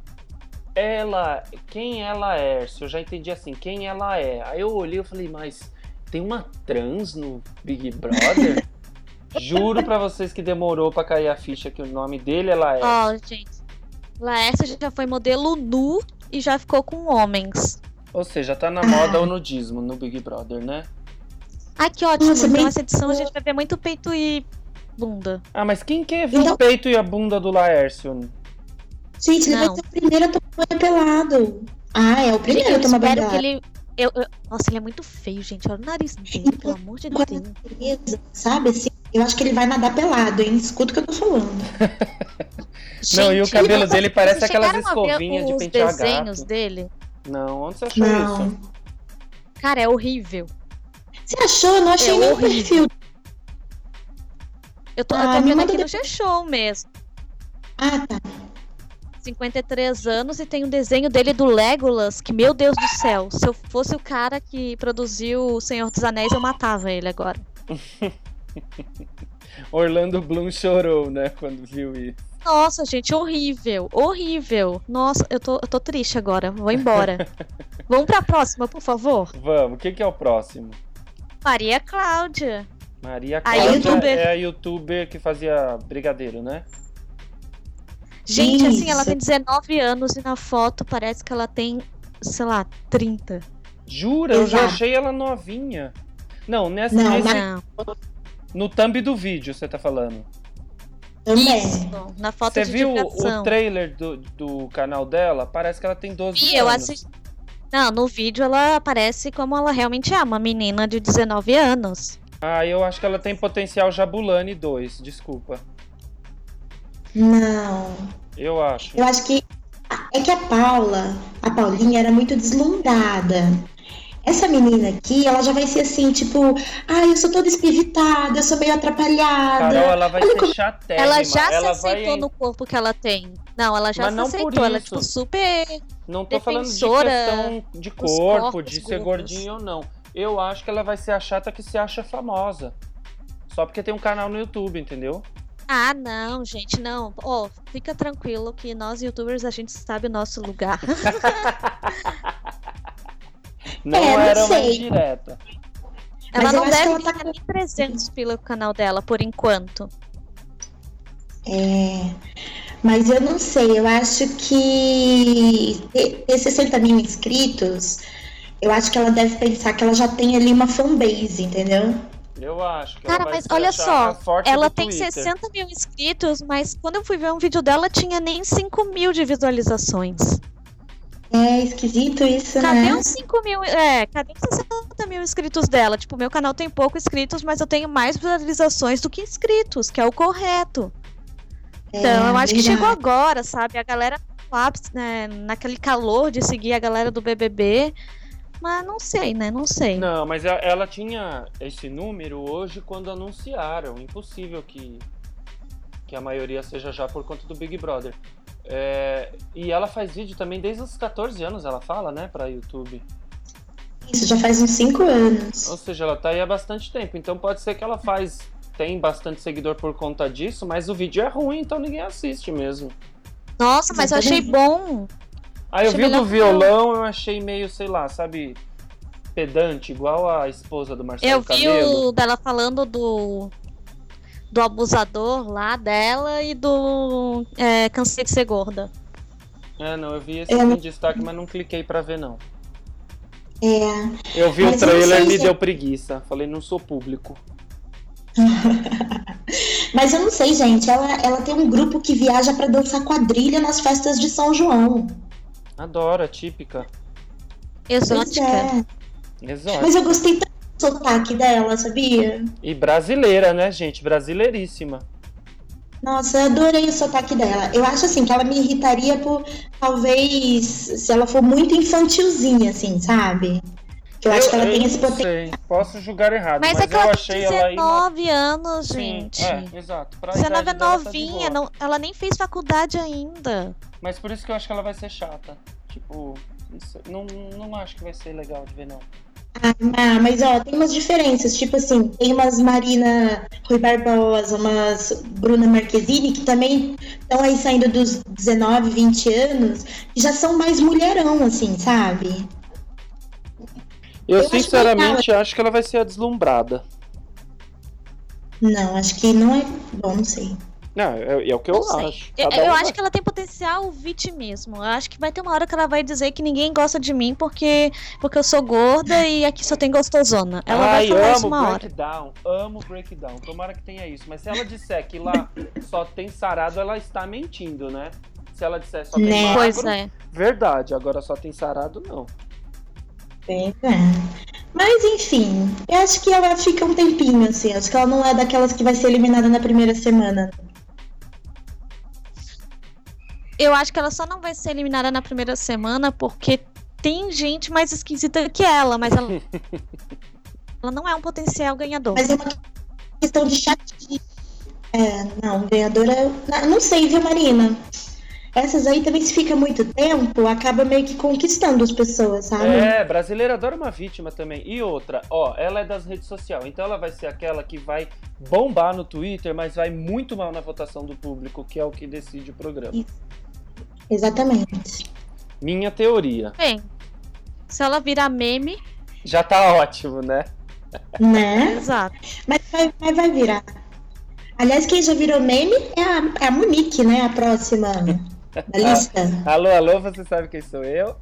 Quem é Laércio? Eu já entendi assim, quem ela é. Aí eu olhei e falei, mas... Tem uma trans no Big Brother? Juro pra vocês que demorou pra cair a ficha que o nome dele é Laércio. Gente. Laércio já foi modelo nu e já ficou com homens. Ou seja, tá na moda o nudismo no Big Brother, né? Ai, que ótimo. Então essa edição a gente vai ver muito peito e bunda. Mas quem quer ver o peito e a bunda do Laércio? Gente, ele vai ser o primeiro a tomar banho pelado. É o primeiro a tomar banho pelado. Nossa, ele é muito feio, gente. Olha o nariz dele, pelo amor de Deus. Sabe assim? Eu acho que ele vai nadar pelado, hein? Escuta o que eu tô falando. Não, e o cabelo dele parece aquelas escovinhas de pentear gato. Os desenhos dele? Não, onde você achou isso? Cara, é horrível. Você achou? Eu não achei nenhum perfil. Eu tô vendo aqui no G-Show mesmo. Tá. 53 anos e tem um desenho dele do Legolas, que, meu Deus do céu, se eu fosse o cara que produziu O Senhor dos Anéis, eu matava ele agora. Orlando Bloom chorou, né, quando viu isso. Nossa, gente, horrível, horrível. Nossa, eu tô triste agora, vou embora. Vamos pra próxima, por favor? Vamos, o que é o próximo? Maria Cláudia. Maria Cláudia é a youtuber que fazia brigadeiro, né? Gente, assim, ela tem 19 anos e na foto parece que ela tem, sei lá, 30. Jura? Eu já achei ela novinha. Não. No thumb do vídeo, você tá falando. Isso, na foto você de viu divulgação. O trailer do canal dela? Parece que ela tem 12 anos. Eu assisti. Não, no vídeo ela aparece como ela realmente é, uma menina de 19 anos. Eu acho que ela tem potencial Jabulani 2, desculpa. Não. Eu acho. Eu acho que é que a Paulinha era muito deslumbrada. Essa menina aqui, ela já vai ser assim, tipo, eu sou toda espivitada, eu sou meio atrapalhada. Carol, ela vai ser chatérrima. Ela já se aceitou no corpo que ela tem. Não, ela já se aceitou. Ela é, tipo, super Não tô falando de questão de corpo, de ser gordinha ou não. Eu acho que ela vai ser a chata que se acha famosa. Só porque tem um canal no YouTube, entendeu? Não, gente, não. Fica tranquilo que nós, youtubers, a gente sabe o nosso lugar. Não era uma indireta. Ela não deve ganhar nem 300 pelo canal dela, por enquanto. Mas eu não sei, eu acho que ter 60 mil inscritos, eu acho que ela deve pensar que ela já tem ali uma fanbase, entendeu? Eu acho que Cara, ela vai mas olha só, ela tem Twitter. 60 mil inscritos, mas quando eu fui ver um vídeo dela, tinha nem 5 mil de visualizações. É esquisito isso, cadê né? Os 5 mil? Cadê os 60 mil inscritos dela? Tipo, meu canal tem pouco inscritos, mas eu tenho mais visualizações do que inscritos, que é o correto. Então, eu acho que chegou agora, sabe? A galera no ápice, né, naquele calor de seguir a galera do BBB. Mas não sei, né? Não sei. Não, mas ela tinha esse número hoje quando anunciaram. Impossível que a maioria seja já por conta do Big Brother. E ela faz vídeo também desde os 14 anos, ela fala, né? Pra YouTube. Isso, já faz uns 5 anos. Ou seja, ela tá aí há bastante tempo. Então pode ser que ela tem bastante seguidor por conta disso, mas o vídeo é ruim, então ninguém assiste mesmo. Nossa, mas eu achei bom. Aí eu vi o do violão, eu achei meio, sei lá, sabe, pedante, igual a esposa do Marcelo Camelo. Eu vi o dela falando do abusador lá dela e do Cansei de Ser Gorda. Não, eu vi esse em destaque, mas não cliquei pra ver, não. Eu vi Mas o trailer e me deu preguiça. Falei, não sou público. Mas eu não sei, gente. Ela tem um grupo que viaja pra dançar quadrilha nas festas de São João. Adoro, típica. Exótica. Exótica. Mas eu gostei tanto do sotaque dela, sabia? E brasileira, né, gente? Brasileiríssima. Nossa, eu adorei o sotaque dela. Eu acho, assim, que ela me irritaria por, talvez, se ela for muito infantilzinha, assim, sabe? Que eu acho que ela tem esse potencial. Posso julgar errado, mas é que eu ela achei tem 19 ela anos, gente. Exato. 19 é novinha, ela nem fez faculdade ainda. Mas por isso que eu acho que ela vai ser chata. Tipo, não acho que vai ser legal de ver, não. Mas ó, tem umas diferenças, tipo assim, tem umas Marina Rui Barbosa, umas Bruna Marquezine, que também estão aí saindo dos 19, 20 anos, que já são mais mulherão, assim, sabe? Eu sinceramente acho que ela vai ser a deslumbrada. Não, acho que não é bom, não sei. Não, é o que eu acho. Eu acho que ela tem potencial vitimismo. Eu acho que vai ter uma hora que ela vai dizer que ninguém gosta de mim porque eu sou gorda e aqui só tem gostosona. Ela vai falar isso uma hora. Amo breakdown. Tomara que tenha isso. Mas se ela disser que lá só tem sarado, ela está mentindo, né? Se ela disser só tem magro, pois é. Verdade. Agora só tem sarado, não. Mas enfim, eu acho que ela fica um tempinho, assim. Acho que ela não é daquelas que vai ser eliminada na primeira semana. Eu acho que ela só não vai ser eliminada na primeira semana porque tem gente mais esquisita que ela, mas ela não é um potencial ganhador. Mas é uma questão de chatice. Não, ganhadora... Não sei, viu, Marina? Essas aí também, se fica muito tempo, acaba meio que conquistando as pessoas, sabe? Brasileira adora uma vítima também. E outra, ela é das redes sociais, então ela vai ser aquela que vai bombar no Twitter, mas vai muito mal na votação do público, que é o que decide o programa. Isso. Exatamente. Minha teoria. Bem, se ela virar meme... Já tá ótimo, né? Né? Exato. Mas vai virar. Aliás, quem já virou meme é a Monique, né? A próxima da lista. Alô, você sabe quem sou eu?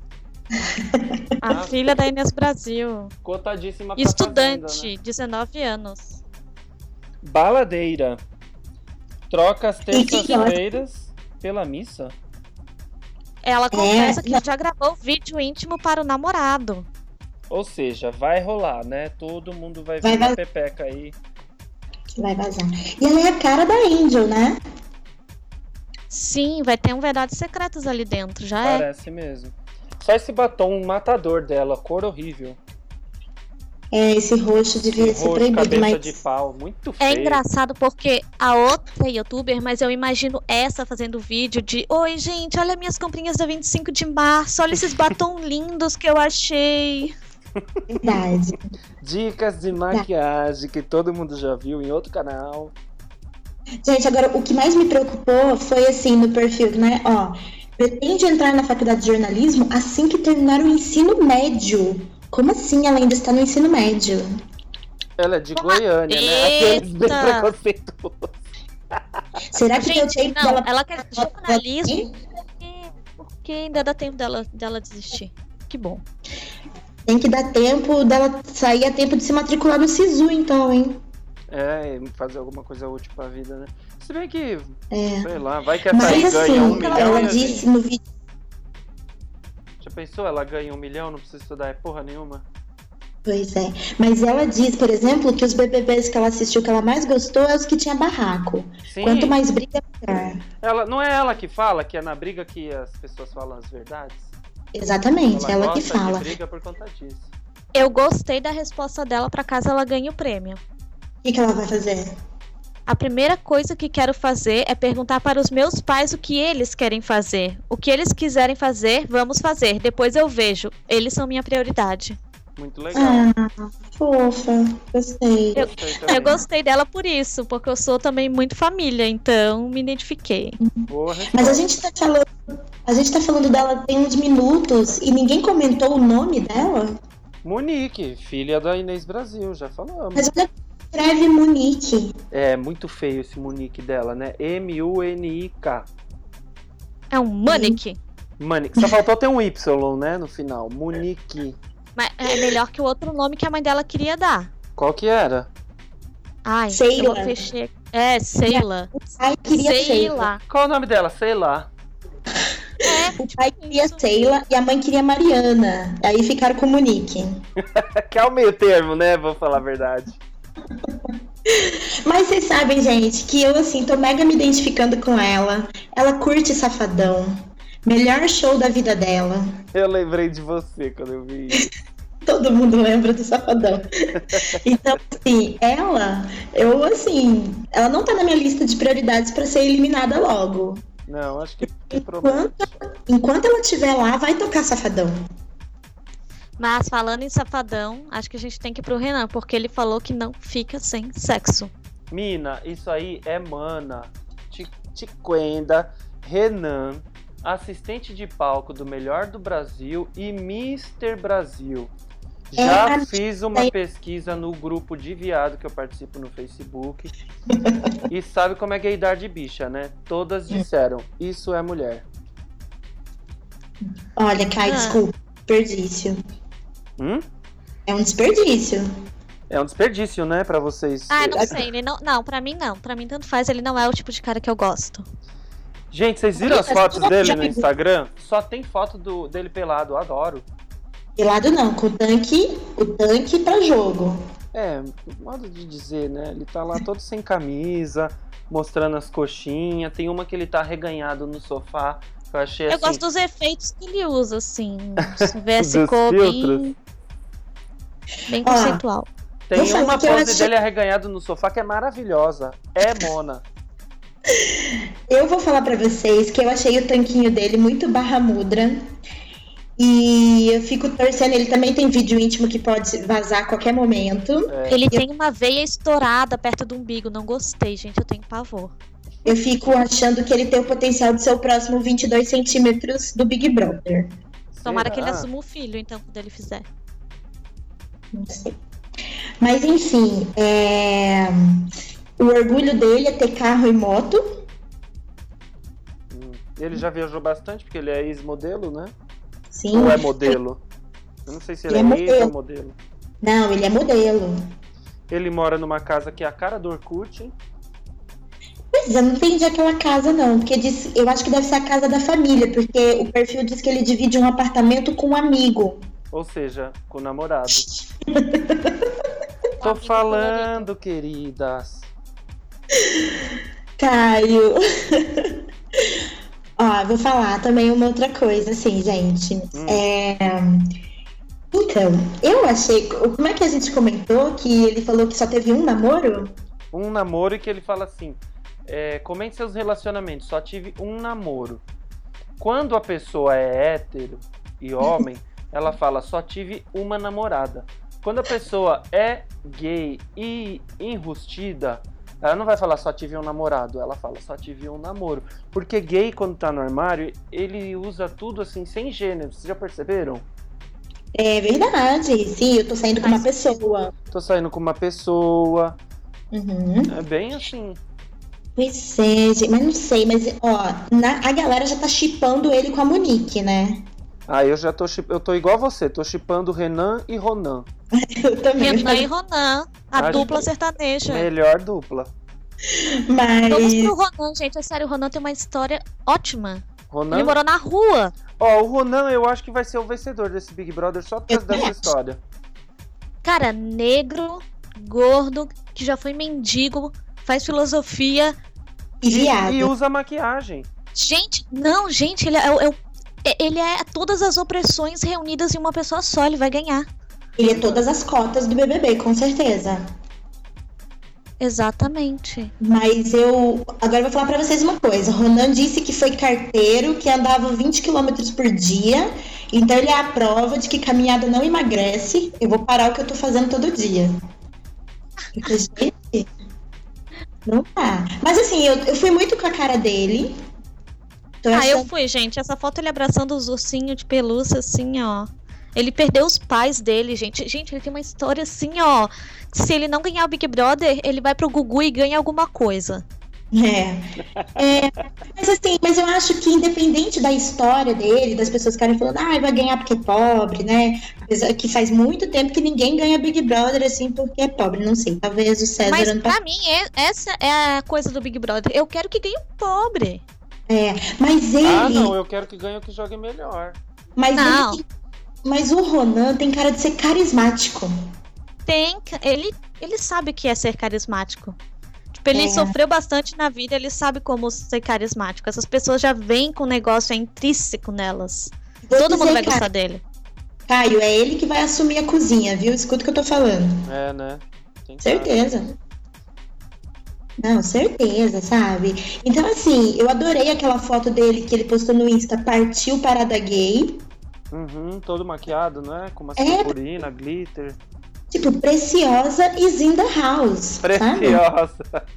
A filha da Inês Brasil. Cotadíssima pra Estudante, fazenda, né? 19 anos. Baladeira. Troca as terças-feiras pela missa? Ela confessa que já gravou vídeo íntimo para o namorado. Ou seja, vai rolar, né? Todo mundo vai ver uma pepeca aí. Vai vazar. E ela é a cara da Angel, né? Sim, vai ter verdades secretas ali dentro, já Parece mesmo. Só esse batom matador dela, cor horrível. Esse roxo devia ser proibido, cabeça mas... de pau, muito feio. É engraçado porque a outra youtuber, mas eu imagino essa fazendo vídeo de: oi, gente, olha minhas comprinhas da 25 de março, olha esses batom lindos que eu achei. Verdade. Dicas de maquiagem que todo mundo já viu em outro canal. Gente, agora, o que mais me preocupou foi assim, no perfil, né? Pretende entrar na faculdade de jornalismo assim que terminar o ensino médio. Como assim ela ainda está no ensino médio? Ela é de Goiânia, né? Aqueles bem preconceituosos. Será que deu tempo dela... Ela quer jornalismo porque ainda dá tempo dela desistir. Que bom. Tem que dar tempo dela sair a tempo de se matricular no SISU, então, hein? Fazer alguma coisa útil pra vida, né? Se bem que, sei lá, vai que a Thaís assim, ganha 1 milhão, ela né, disse gente? no vídeo... Já pensou? Ela ganha 1 milhão, não precisa estudar porra nenhuma. Pois é. Mas ela diz, por exemplo, que os BBBs que ela assistiu que ela mais gostou é os que tinha barraco. Sim. Quanto mais briga, melhor. Não é ela que fala que é na briga que as pessoas falam as verdades? Exatamente, ela que fala. De briga por conta disso. Eu gostei da resposta dela pra caso ela ganhe o prêmio. O que ela vai fazer? A primeira coisa que quero fazer é perguntar para os meus pais o que eles querem fazer. O que eles quiserem fazer, vamos fazer. Depois eu vejo. Eles são minha prioridade. Muito legal. Fofa, gostei. Eu gostei dela por isso, porque eu sou também muito família, então me identifiquei. Boa resposta. Mas a gente tá falando dela tem uns minutos e ninguém comentou o nome dela? Monique, filha da Inês Brasil, já falamos. Mas olha, escreve Monique. É muito feio esse Monique dela, né? M-U-N-I-K. É um Monique. Monique. Só faltou ter um Y, né, no final. Monique. Mas é melhor que o outro nome que a mãe dela queria dar. Qual que era? Ai, Sheila. eu fechei. É, Sheila. Ai, queria Sheila. Qual o nome dela? Sei lá. O pai queria Sheila e a mãe queria Mariana. Aí ficaram com Monique. Que é o meio termo, né? Vou falar a verdade. Mas vocês sabem, gente, que eu, assim, tô mega me identificando com ela. Ela curte Safadão. Melhor show da vida dela. Eu lembrei de você quando eu vi isso. Todo mundo lembra do Safadão. Então, assim, ela não tá na minha lista de prioridades pra ser eliminada logo. Não, acho que problema. Enquanto ela estiver lá, vai tocar Safadão. Mas falando em Safadão, acho que a gente tem que ir pro Renan, porque ele falou que não fica sem sexo. Mina, isso aí é Mana, Tiquenda, Renan, assistente de palco do Melhor do Brasil e Mr. Brasil. Já fiz uma pesquisa no grupo de viado que eu participo no Facebook. E sabe como é gaydar de bicha, né? Todas disseram, isso é mulher. Olha, Kai, desculpa, desperdício. É um desperdício. É um desperdício, né, pra vocês. Ah, não sei, ele não, pra mim não. Pra mim tanto faz, ele não é o tipo de cara que eu gosto. Gente, vocês viram as fotos dele no Instagram? Só tem foto dele pelado, eu adoro. Pelado não, com o tanque pra jogo. É, modo de dizer, né? Ele tá lá todo sem camisa, mostrando as coxinhas. Tem uma que ele tá arreganhado no sofá. Eu achei Eu gosto dos efeitos que ele usa, assim. Se tivesse Dos cor filtros. bem conceitual. Tem uma pose dele arreganhado no sofá que é maravilhosa. É Mona. Eu vou falar pra vocês que eu achei o tanquinho dele muito barra mudra. E eu fico torcendo, ele também tem vídeo íntimo que pode vazar a qualquer momento. Ele tem uma veia estourada perto do umbigo, não gostei, gente, eu tenho pavor. Eu fico achando que ele tem o potencial de ser o próximo 22 centímetros do Big Brother. Tomara que ele assuma o filho, então, quando ele fizer. Não sei. Mas enfim, o orgulho dele é ter carro e moto. Ele já viajou bastante, porque ele é ex-modelo, né? Sim. Ou é modelo? Eu não sei se ele é ex ou modelo. Não, ele é modelo. Ele mora numa casa que é a cara do Orkut. Pois é, não entendi aquela casa não, porque eu acho que deve ser a casa da família, porque o perfil diz que ele divide um apartamento com um amigo. Ou seja, com o namorado. Tô falando, queridas. Caio. Ó, vou falar também uma outra coisa, assim, gente. Então, eu achei... Como é que a gente comentou que ele falou que só teve um namoro? Um namoro e que ele fala assim... comente seus relacionamentos, só tive um namoro. Quando a pessoa é hétero e homem, ela fala, só tive uma namorada. Quando a pessoa é gay e enrustida... Ela não vai falar só tive um namorado, ela fala só tive um namoro. Porque gay, quando tá no armário, ele usa tudo assim, sem gênero. Vocês já perceberam? É verdade, sim, eu tô saindo com uma pessoa. Tô saindo com uma pessoa. Uhum. É bem assim. Pois é, gente, mas não sei, mas ó, a galera já tá shippando ele com a Monique, né? Ah, eu tô igual você, tô shippando Renan e Ronan. Eu também. Renan e Ronan, a dupla sertaneja. Melhor dupla. Mas... Vamos pro Ronan, gente, é sério, o Ronan tem uma história ótima. Ronan? Ele morou na rua. Ó, o Ronan eu acho que vai ser o vencedor desse Big Brother só por causa dessa história. Cara, negro, gordo, que já foi mendigo, faz filosofia. E viado. E usa maquiagem. Gente, ele é todas as opressões reunidas em uma pessoa só, ele vai ganhar. Ele é todas as cotas do BBB, com certeza. Exatamente. Mas agora eu vou falar pra vocês uma coisa. Ronan disse que foi carteiro, que andava 20 km por dia. Então ele é a prova de que caminhada não emagrece. Eu vou parar o que eu tô fazendo todo dia. Porque, gente, não dá. Mas assim, eu fui muito com a cara dele. Eu fui, gente. Essa foto ele abraçando os ursinhos de pelúcia, assim, ó. Ele perdeu os pais dele, gente. Gente, ele tem uma história assim, ó. Se ele não ganhar o Big Brother, ele vai pro Gugu e ganha alguma coisa. Mas eu acho que independente da história dele, das pessoas ficarem falando, vai ganhar porque é pobre, né? Apesar que faz muito tempo que ninguém ganha Big Brother assim porque é pobre, não sei. Talvez o César... Mas pra mim, essa é a coisa do Big Brother. Eu quero que ganhe o pobre. Mas ele... não, eu quero que ganhe o que jogue melhor. Mas o Ronan tem cara de ser carismático. Ele sabe o que é ser carismático. Tipo, ele sofreu bastante na vida, ele sabe como ser carismático. Essas pessoas já vêm com o negócio intrínseco nelas. Todo mundo vai gostar dele. Caio, é ele que vai assumir a cozinha, viu? Escuta o que eu tô falando. Né? Certeza. Não, certeza, sabe? Então, assim, eu adorei aquela foto dele que ele postou no Insta, partiu parada gay. Todo maquiado, né? Com uma purpurina, glitter. Tipo, Preciosa is in the house. Preciosa. Sabe?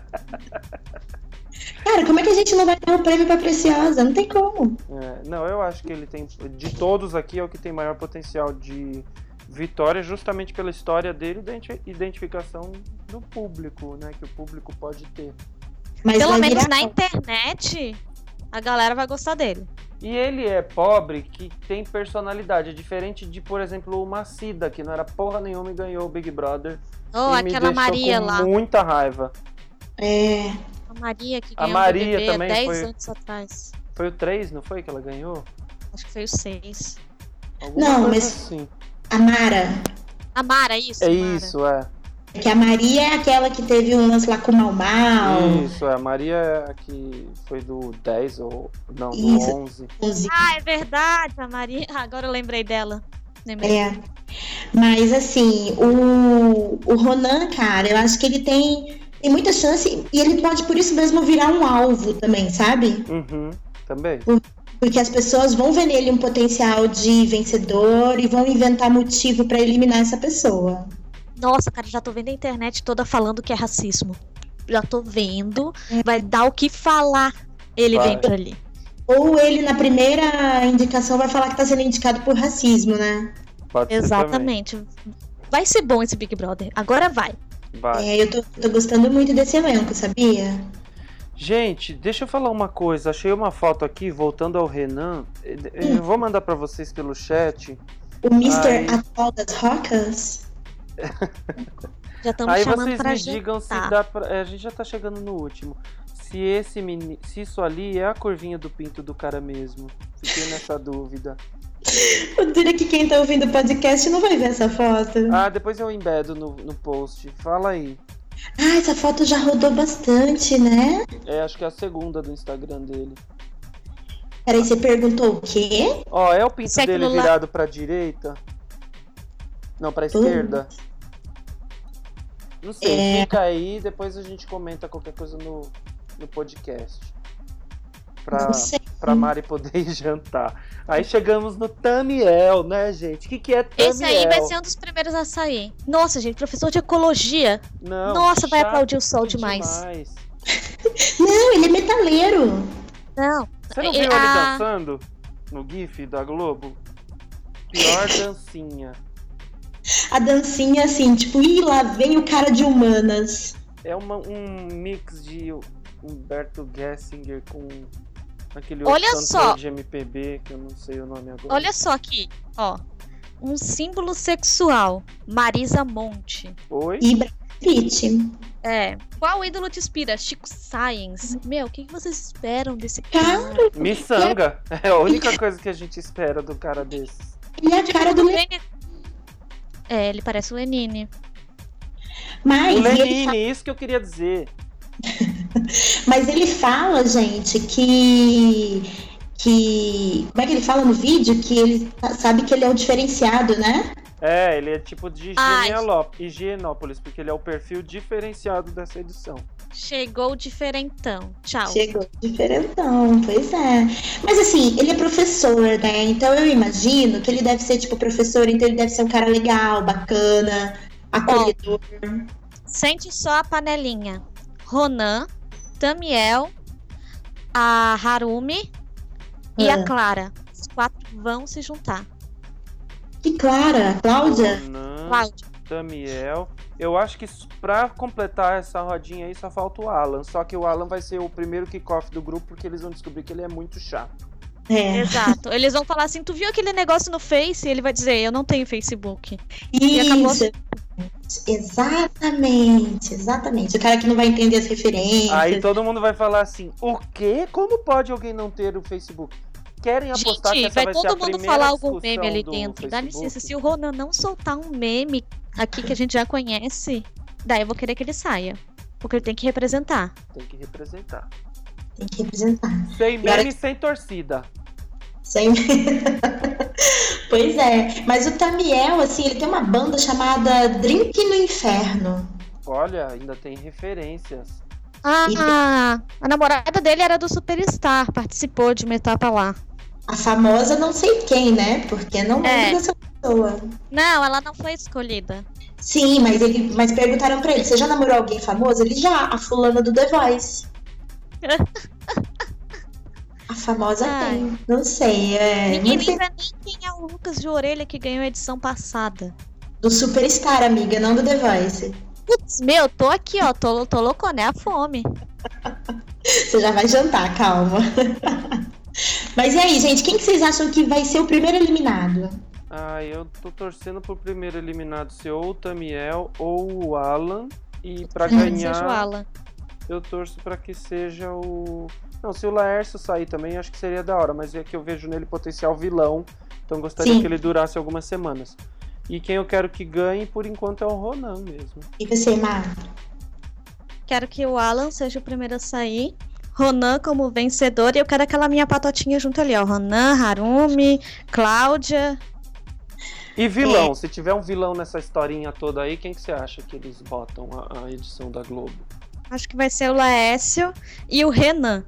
Cara, como é que a gente não vai dar o prêmio pra Preciosa? Não tem como. Não, eu acho que ele tem... De todos aqui, é o que tem maior potencial de vitória, justamente pela história dele e identificação do público, né? Que o público pode ter. Mas pelo menos na internet, a galera vai gostar dele. E ele é pobre que tem personalidade, diferente de, por exemplo, o Macida, que não era porra nenhuma e ganhou o Big Brother. Aquela Maria lá. Muita raiva. A Maria que ganhou o BBB também 10 anos atrás. Foi o 3, não foi que ela ganhou? Acho que foi o 6. Mas assim. A Mara. A Mara, isso. Isso, É que a Maria é aquela que teve um lance lá com o Mau. Isso, a Maria é a que foi do 10 ou... Não, do 11. É verdade, a Maria... Agora eu lembrei dela. Mas assim, o Ronan, cara, eu acho que ele tem muita chance e ele pode por isso mesmo virar um alvo também, sabe? Também. Porque as pessoas vão ver nele um potencial de vencedor e vão inventar motivo pra eliminar essa pessoa. Nossa, cara, já tô vendo a internet toda falando que é racismo. Já tô vendo. Vai dar o que falar. Ele vem pra ali. Ou ele, na primeira indicação, vai falar que tá sendo indicado por racismo, né? Pode ser. Exatamente. Vai ser bom esse Big Brother. Agora vai. Eu tô gostando muito desse elenco, sabia? Gente, deixa eu falar uma coisa. Achei uma foto aqui, voltando ao Renan. Eu vou mandar pra vocês pelo chat. O Mr. Atual das Rocas? Já estamos chamando vocês pra me digam se dá pra... a gente já tá chegando no último. Se isso ali é a curvinha do pinto do cara mesmo. Fiquei nessa dúvida. Eu diria que quem tá ouvindo o podcast não vai ver essa foto. Depois eu embedo no post. Fala aí. Essa foto já rodou bastante, né? Acho que é a segunda do Instagram dele. Peraí, você perguntou o quê? É o pinto dele virado pra direita? Não, pra esquerda? Não sei, fica aí, depois a gente comenta qualquer coisa no podcast. Pra Mari poder ir jantar. Aí chegamos no Tamiel, né, gente? O que é Tamiel? Esse aí vai ser um dos primeiros a sair. Nossa, gente, professor de ecologia. Não, nossa, vai aplaudir o sol demais. Não, ele é metaleiro. Não. Você não viu ele dançando no GIF da Globo? Pior dancinha. A dancinha assim, tipo, lá vem o cara de humanas. É um mix de Humberto Gessinger com aquele outro cantor de MPB, que eu não sei o nome agora. Olha só aqui, um símbolo sexual, Marisa Monte. Oi? E Brad Pitt. Qual ídolo te inspira? Chico Science. O que vocês esperam desse cara? Miçanga. É a única coisa que a gente espera do cara desses. Ele é a cara do... É, ele parece o Lenine. Mas o Lenine, isso que eu queria dizer. Mas ele fala, gente, que como é que ele fala no vídeo? Que ele sabe que ele é o diferenciado, né? É, ele é tipo de Higienópolis, porque ele é o perfil diferenciado dessa edição. Chegou diferentão. Tchau. Chegou diferentão, pois é. Mas assim, ele é professor, né? Então eu imagino que ele deve ser tipo professor, então ele deve ser um cara legal, bacana, acolhedor. Sente só a panelinha. Ronan, Tamiel, a Harumi e a Clara. Os 4 vão se juntar. Que Clara? Cláudia? Cláudia. Tamiel. Eu acho que pra completar essa rodinha aí só falta o Alan. Só que o Alan vai ser o primeiro kickoff do grupo porque eles vão descobrir que ele é muito chato. É. Exato. Eles vão falar assim, tu viu aquele negócio no Face? E ele vai dizer, eu não tenho Facebook. Isso. Acabou... Exatamente. O cara que não vai entender as referências. Aí todo mundo vai falar assim, o quê? Como pode alguém não ter o Facebook? Querem apostar que essa vai ser a primeira discussão do Facebook? Vai todo mundo falar algum meme ali dentro. Dá licença, se o Ronan não soltar um meme aqui que a gente já conhece, daí eu vou querer que ele saia. Porque ele tem que representar. Tem que representar. Sem meme, sem torcida. Sem Pois é. Mas o Tamiel, assim, ele tem uma banda chamada Drink no Inferno. Olha, ainda tem referências. A namorada dele era do Superstar, participou de uma etapa lá. A famosa não sei quem, né? Porque não lembro dessa pessoa. Não, ela não foi escolhida. Sim, mas perguntaram pra ele, você já namorou alguém famoso? Ele já, a fulana do The Voice. A famosa tem, não sei. Ninguém lembra nem quem é o Lucas de Orelha que ganhou a edição passada. Do Superstar, amiga, não do The Voice. Putz, tô aqui, ó, tô louconé a fome. Você já vai jantar, calma. Mas e aí, gente, quem que vocês acham que vai ser o primeiro eliminado? Eu tô torcendo pro primeiro eliminado ser ou o Tamiel ou o Alan. E pra ganhar, seja o Alan. Eu torço pra que seja o... Não, se o Laércio sair também, acho que seria da hora. Mas é que eu vejo nele potencial vilão. Então gostaria que ele durasse algumas semanas. E quem eu quero que ganhe, por enquanto, é o Ronan mesmo. E você, Mar? Quero que o Alan seja o primeiro a sair. Ronan como vencedor. E eu quero aquela minha patotinha junto ali, ó. Ronan, Harumi, Cláudia. E vilão? Se tiver um vilão nessa historinha toda aí, quem que você acha que eles botam a edição da Globo? Acho que vai ser o Laércio e o Renan.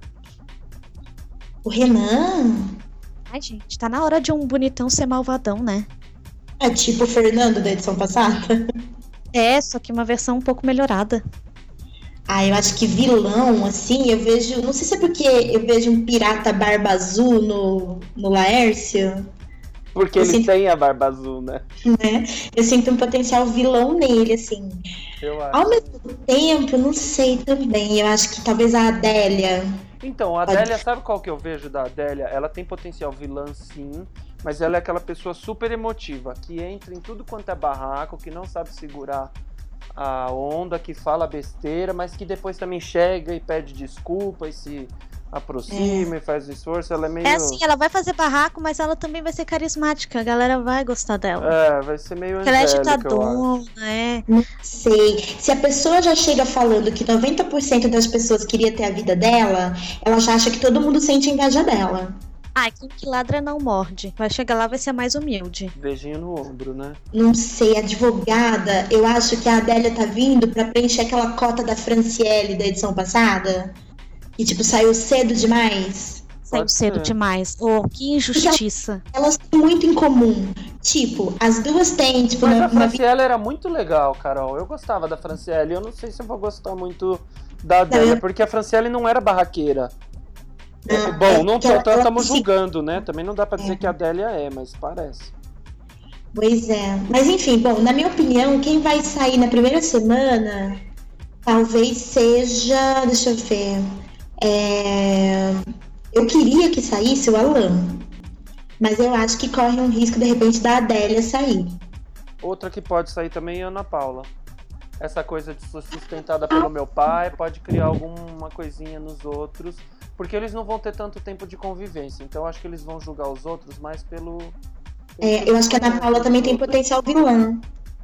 O Renan? Ai, gente, tá na hora de um bonitão ser malvadão, né? É tipo o Fernando da edição passada? É, só que uma versão um pouco melhorada. Eu acho que vilão, assim, eu vejo... Não sei se é porque eu vejo um pirata barba azul no Laércio. Porque ele tem a barba azul, né? Eu sinto um potencial vilão nele, assim. Eu acho. Ao mesmo tempo, não sei também. Eu acho que talvez a Adélia... Então, a Adélia, sabe qual que eu vejo da Adélia? Ela tem potencial vilã, sim, mas ela é aquela pessoa super emotiva, que entra em tudo quanto é barraco, que não sabe segurar a onda, que fala besteira, mas que depois também chega e pede desculpa e se aproxima e faz esforço. Ela é meio... É assim, ela vai fazer barraco, mas ela também vai ser carismática. A galera vai gostar dela. Vai ser meio angélica, ela é agitadona, Não sei. Se a pessoa já chega falando que 90% das pessoas queria ter a vida dela, ela já acha que todo mundo sente inveja dela. Quem que ladra não morde. Vai chegar lá, vai ser mais humilde. Beijinho no ombro, né? Não sei, advogada, eu acho que a Adélia tá vindo pra preencher aquela cota da Franciele da edição passada. Que, tipo, saiu cedo demais. Saiu cedo demais. Que injustiça. Elas têm muito em comum. Tipo, as duas têm, tipo... Mas a Franciele era muito legal, Carol. Eu gostava da Franciele. Eu não sei se eu vou gostar muito da Adélia, porque a Franciele não era barraqueira. Bom, não estamos julgando, né? Também não dá pra dizer que a Adélia mas parece. Pois é. Mas enfim, bom, na minha opinião, quem vai sair na primeira semana talvez seja... Deixa eu ver... Eu queria que saísse o Alan, mas eu acho que corre um risco de repente da Adélia sair. Outra que pode sair também é a Ana Paula. Essa coisa de ser sustentada pelo meu pai pode criar alguma coisinha nos outros, porque eles não vão ter tanto tempo de convivência, então eu acho que eles vão julgar os outros mais pelo... Eu acho que a Ana Paula também tem potencial vilã.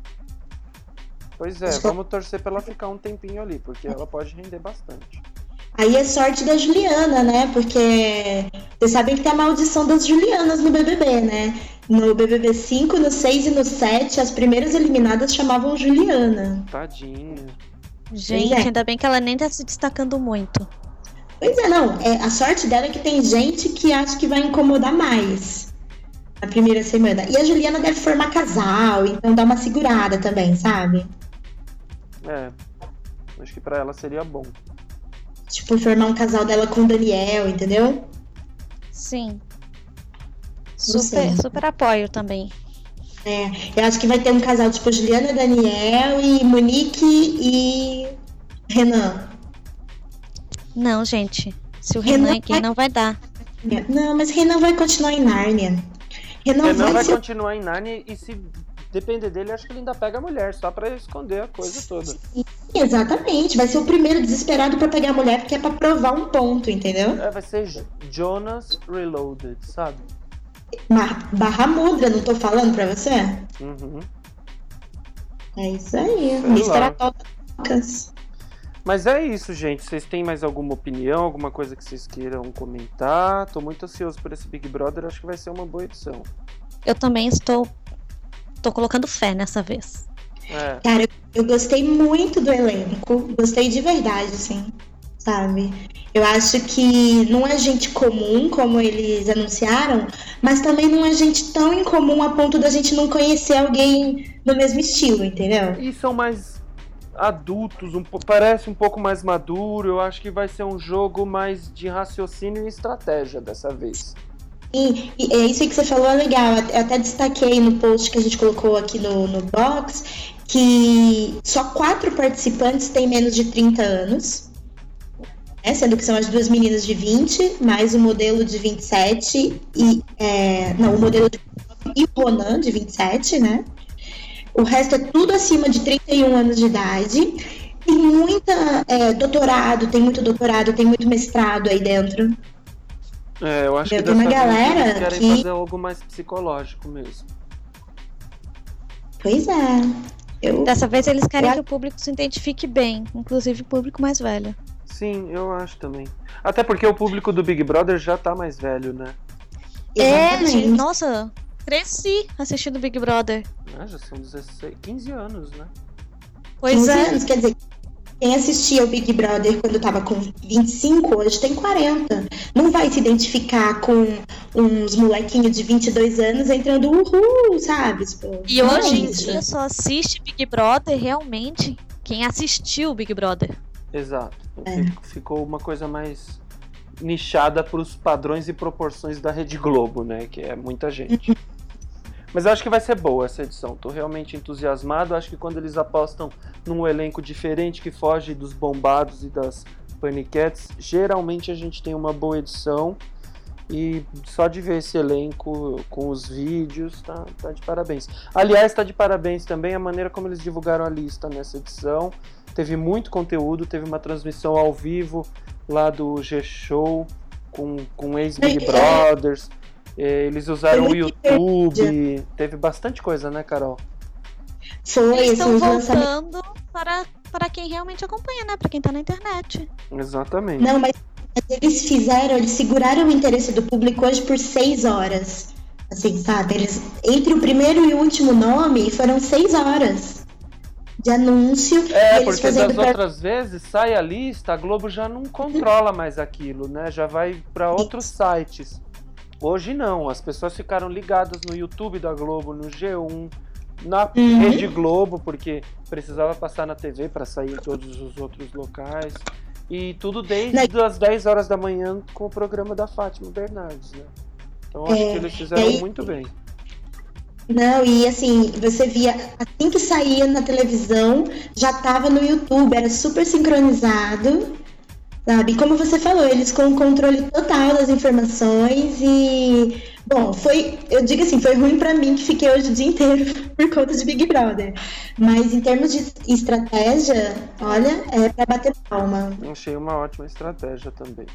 Pois é, vamos torcer pra ela ficar um tempinho ali, porque ela pode render bastante. Aí é sorte da Juliana, né? Porque vocês sabem que tem a maldição das Julianas no BBB, né? No BBB 5, no 6 e no 7, as primeiras eliminadas chamavam Juliana. Tadinha. Gente, ainda bem que ela nem tá se destacando muito. Pois é, não. A sorte dela é que tem gente que acha que vai incomodar mais na primeira semana. E a Juliana deve formar casal, então dá uma segurada também, sabe? Acho que pra ela seria bom. Tipo, formar um casal dela com o Daniel, entendeu? Sim. Super apoio também. Eu acho que vai ter um casal tipo Juliana, Daniel e Monique e Renan. Não, gente. Se o Renan aqui não vai dar. Não, mas Renan vai continuar em Nárnia. Renan vai continuar em Nárnia e se depender dele, acho que ele ainda pega a mulher, só pra esconder a coisa toda. Sim, exatamente. Vai ser o primeiro desesperado pra pegar a mulher, porque é pra provar um ponto, entendeu? Vai ser Jonas Reloaded, sabe? Barra Mudra, não tô falando pra você? Uhum. É isso aí. Misteratocas. Mas é isso, gente. Vocês têm mais alguma opinião, alguma coisa que vocês queiram comentar? Tô muito ansioso por esse Big Brother, acho que vai ser uma boa edição. Eu também estou colocando fé nessa vez. Cara, eu gostei muito do elenco. Gostei de verdade, assim, sabe? Eu acho que não é gente comum, como eles anunciaram, mas também não é gente tão incomum a ponto da gente não conhecer alguém no mesmo estilo, entendeu? E são mais adultos, parece um pouco mais maduro. Eu acho que vai ser um jogo mais de raciocínio e estratégia dessa vez. E é isso que você falou, é legal. Eu até destaquei no post que a gente colocou aqui no box que só 4 participantes têm menos de 30 anos, né? Sendo que são as 2 meninas de 20, mais o modelo de 27 o modelo de e o Ronan de 27, né? O resto é tudo acima de 31 anos de idade. Tem muito doutorado, tem muito mestrado aí dentro. Eu acho que tem uma galera eles querem fazer algo mais psicológico mesmo. Pois é. Dessa vez eles querem que o público se identifique bem, inclusive o público mais velho. Sim, eu acho também. Até porque o público do Big Brother já tá mais velho, né? Exatamente. Nossa, cresci assistindo Big Brother. Já são 15 anos, né? Pois 15 é. anos, quer dizer, quem assistia o Big Brother quando tava com 25, hoje tem 40. Não vai se identificar com uns molequinhos de 22 anos entrando uhul, sabe? Tipo, e hoje em dia só assiste Big Brother realmente quem assistiu o Big Brother. Exato. Ficou uma coisa mais nichada para os padrões e proporções da Rede Globo, né? Que é muita gente. Mas eu acho que vai ser boa essa edição. Tô realmente entusiasmado. Acho que quando eles apostam num elenco diferente que foge dos bombados e das paniquetes, geralmente a gente tem uma boa edição. E só de ver esse elenco com os vídeos, tá de parabéns. Aliás, tá de parabéns também a maneira como eles divulgaram a lista nessa edição. Teve muito conteúdo, teve uma transmissão ao vivo lá do G-Show com ex-Big Brothers. Eles usaram o YouTube, teve bastante coisa, né, Carol? Eles estão voltando para quem realmente acompanha, né? Para quem tá na internet. Exatamente. Não, mas eles seguraram o interesse do público hoje por 6 horas. Assim, sabe? Entre o primeiro e o último nome foram 6 horas de anúncio. Porque das outras vezes sai a lista, a Globo já não controla mais aquilo, né? Já vai para outros sites. Hoje não, as pessoas ficaram ligadas no YouTube da Globo, no G1, na Rede Globo, porque precisava passar na TV para sair em todos os outros locais. E tudo desde as 10 horas da manhã com o programa da Fátima Bernardes, né? Então acho que eles fizeram muito bem. Não, e assim, você via, assim que saía na televisão, já tava no YouTube, era super sincronizado. Sabe, como você falou, eles com o controle total das informações e, bom, eu digo assim, foi ruim pra mim que fiquei hoje o dia inteiro por conta de Big Brother, mas em termos de estratégia, olha, é pra bater palma. Achei uma ótima estratégia também.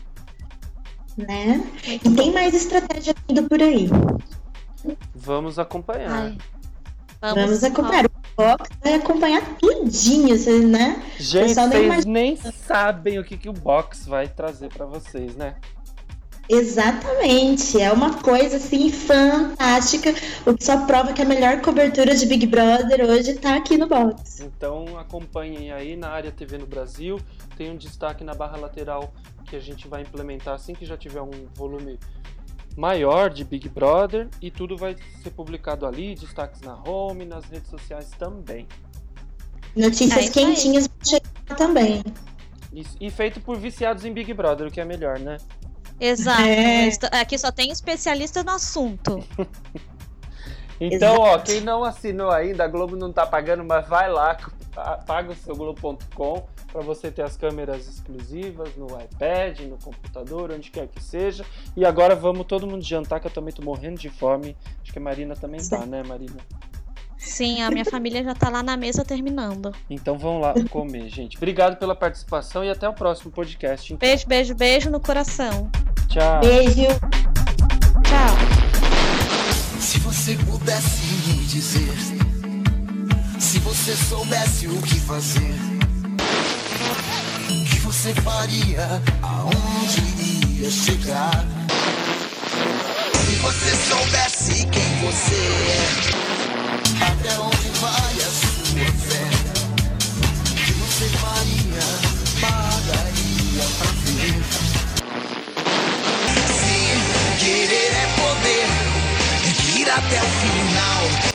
Né? E tem mais estratégia vindo por aí. Vamos acompanhar. Vamos acompanhar. box vai acompanhar tudinho, né? Gente, vocês nem sabem o que o box vai trazer pra vocês, né? Exatamente, é uma coisa assim fantástica, o que só prova que a melhor cobertura de Big Brother hoje tá aqui no box. Então acompanhem aí na Área TV no Brasil, tem um destaque na barra lateral que a gente vai implementar assim que já tiver um volume maior de Big Brother, e tudo vai ser publicado ali, destaques na home, nas redes sociais também. Notícias quentinhas vão chegar também. Isso. E feito por viciados em Big Brother, o que é melhor, né? Exato. Aqui só tem especialista no assunto. Então, ó, quem não assinou ainda, a Globo não tá pagando, mas vai lá, paga o seu Globo.com para você ter as câmeras exclusivas no iPad, no computador, onde quer que seja. E agora vamos todo mundo jantar, que eu também tô morrendo de fome. Acho que a Marina também tá, né, Marina? Sim, a minha família já tá lá na mesa terminando. Então vamos lá comer, gente. Obrigado pela participação e até o próximo podcast. Então. Beijo, beijo, beijo no coração. Tchau. Beijo. Tchau. Se você pudesse me dizer, se você soubesse o que fazer, o que você faria, aonde iria chegar? Se você soubesse quem você é, até onde vai a sua fé, o que você faria, pagaria pra ver. Sim, querer é poder, ir até o final.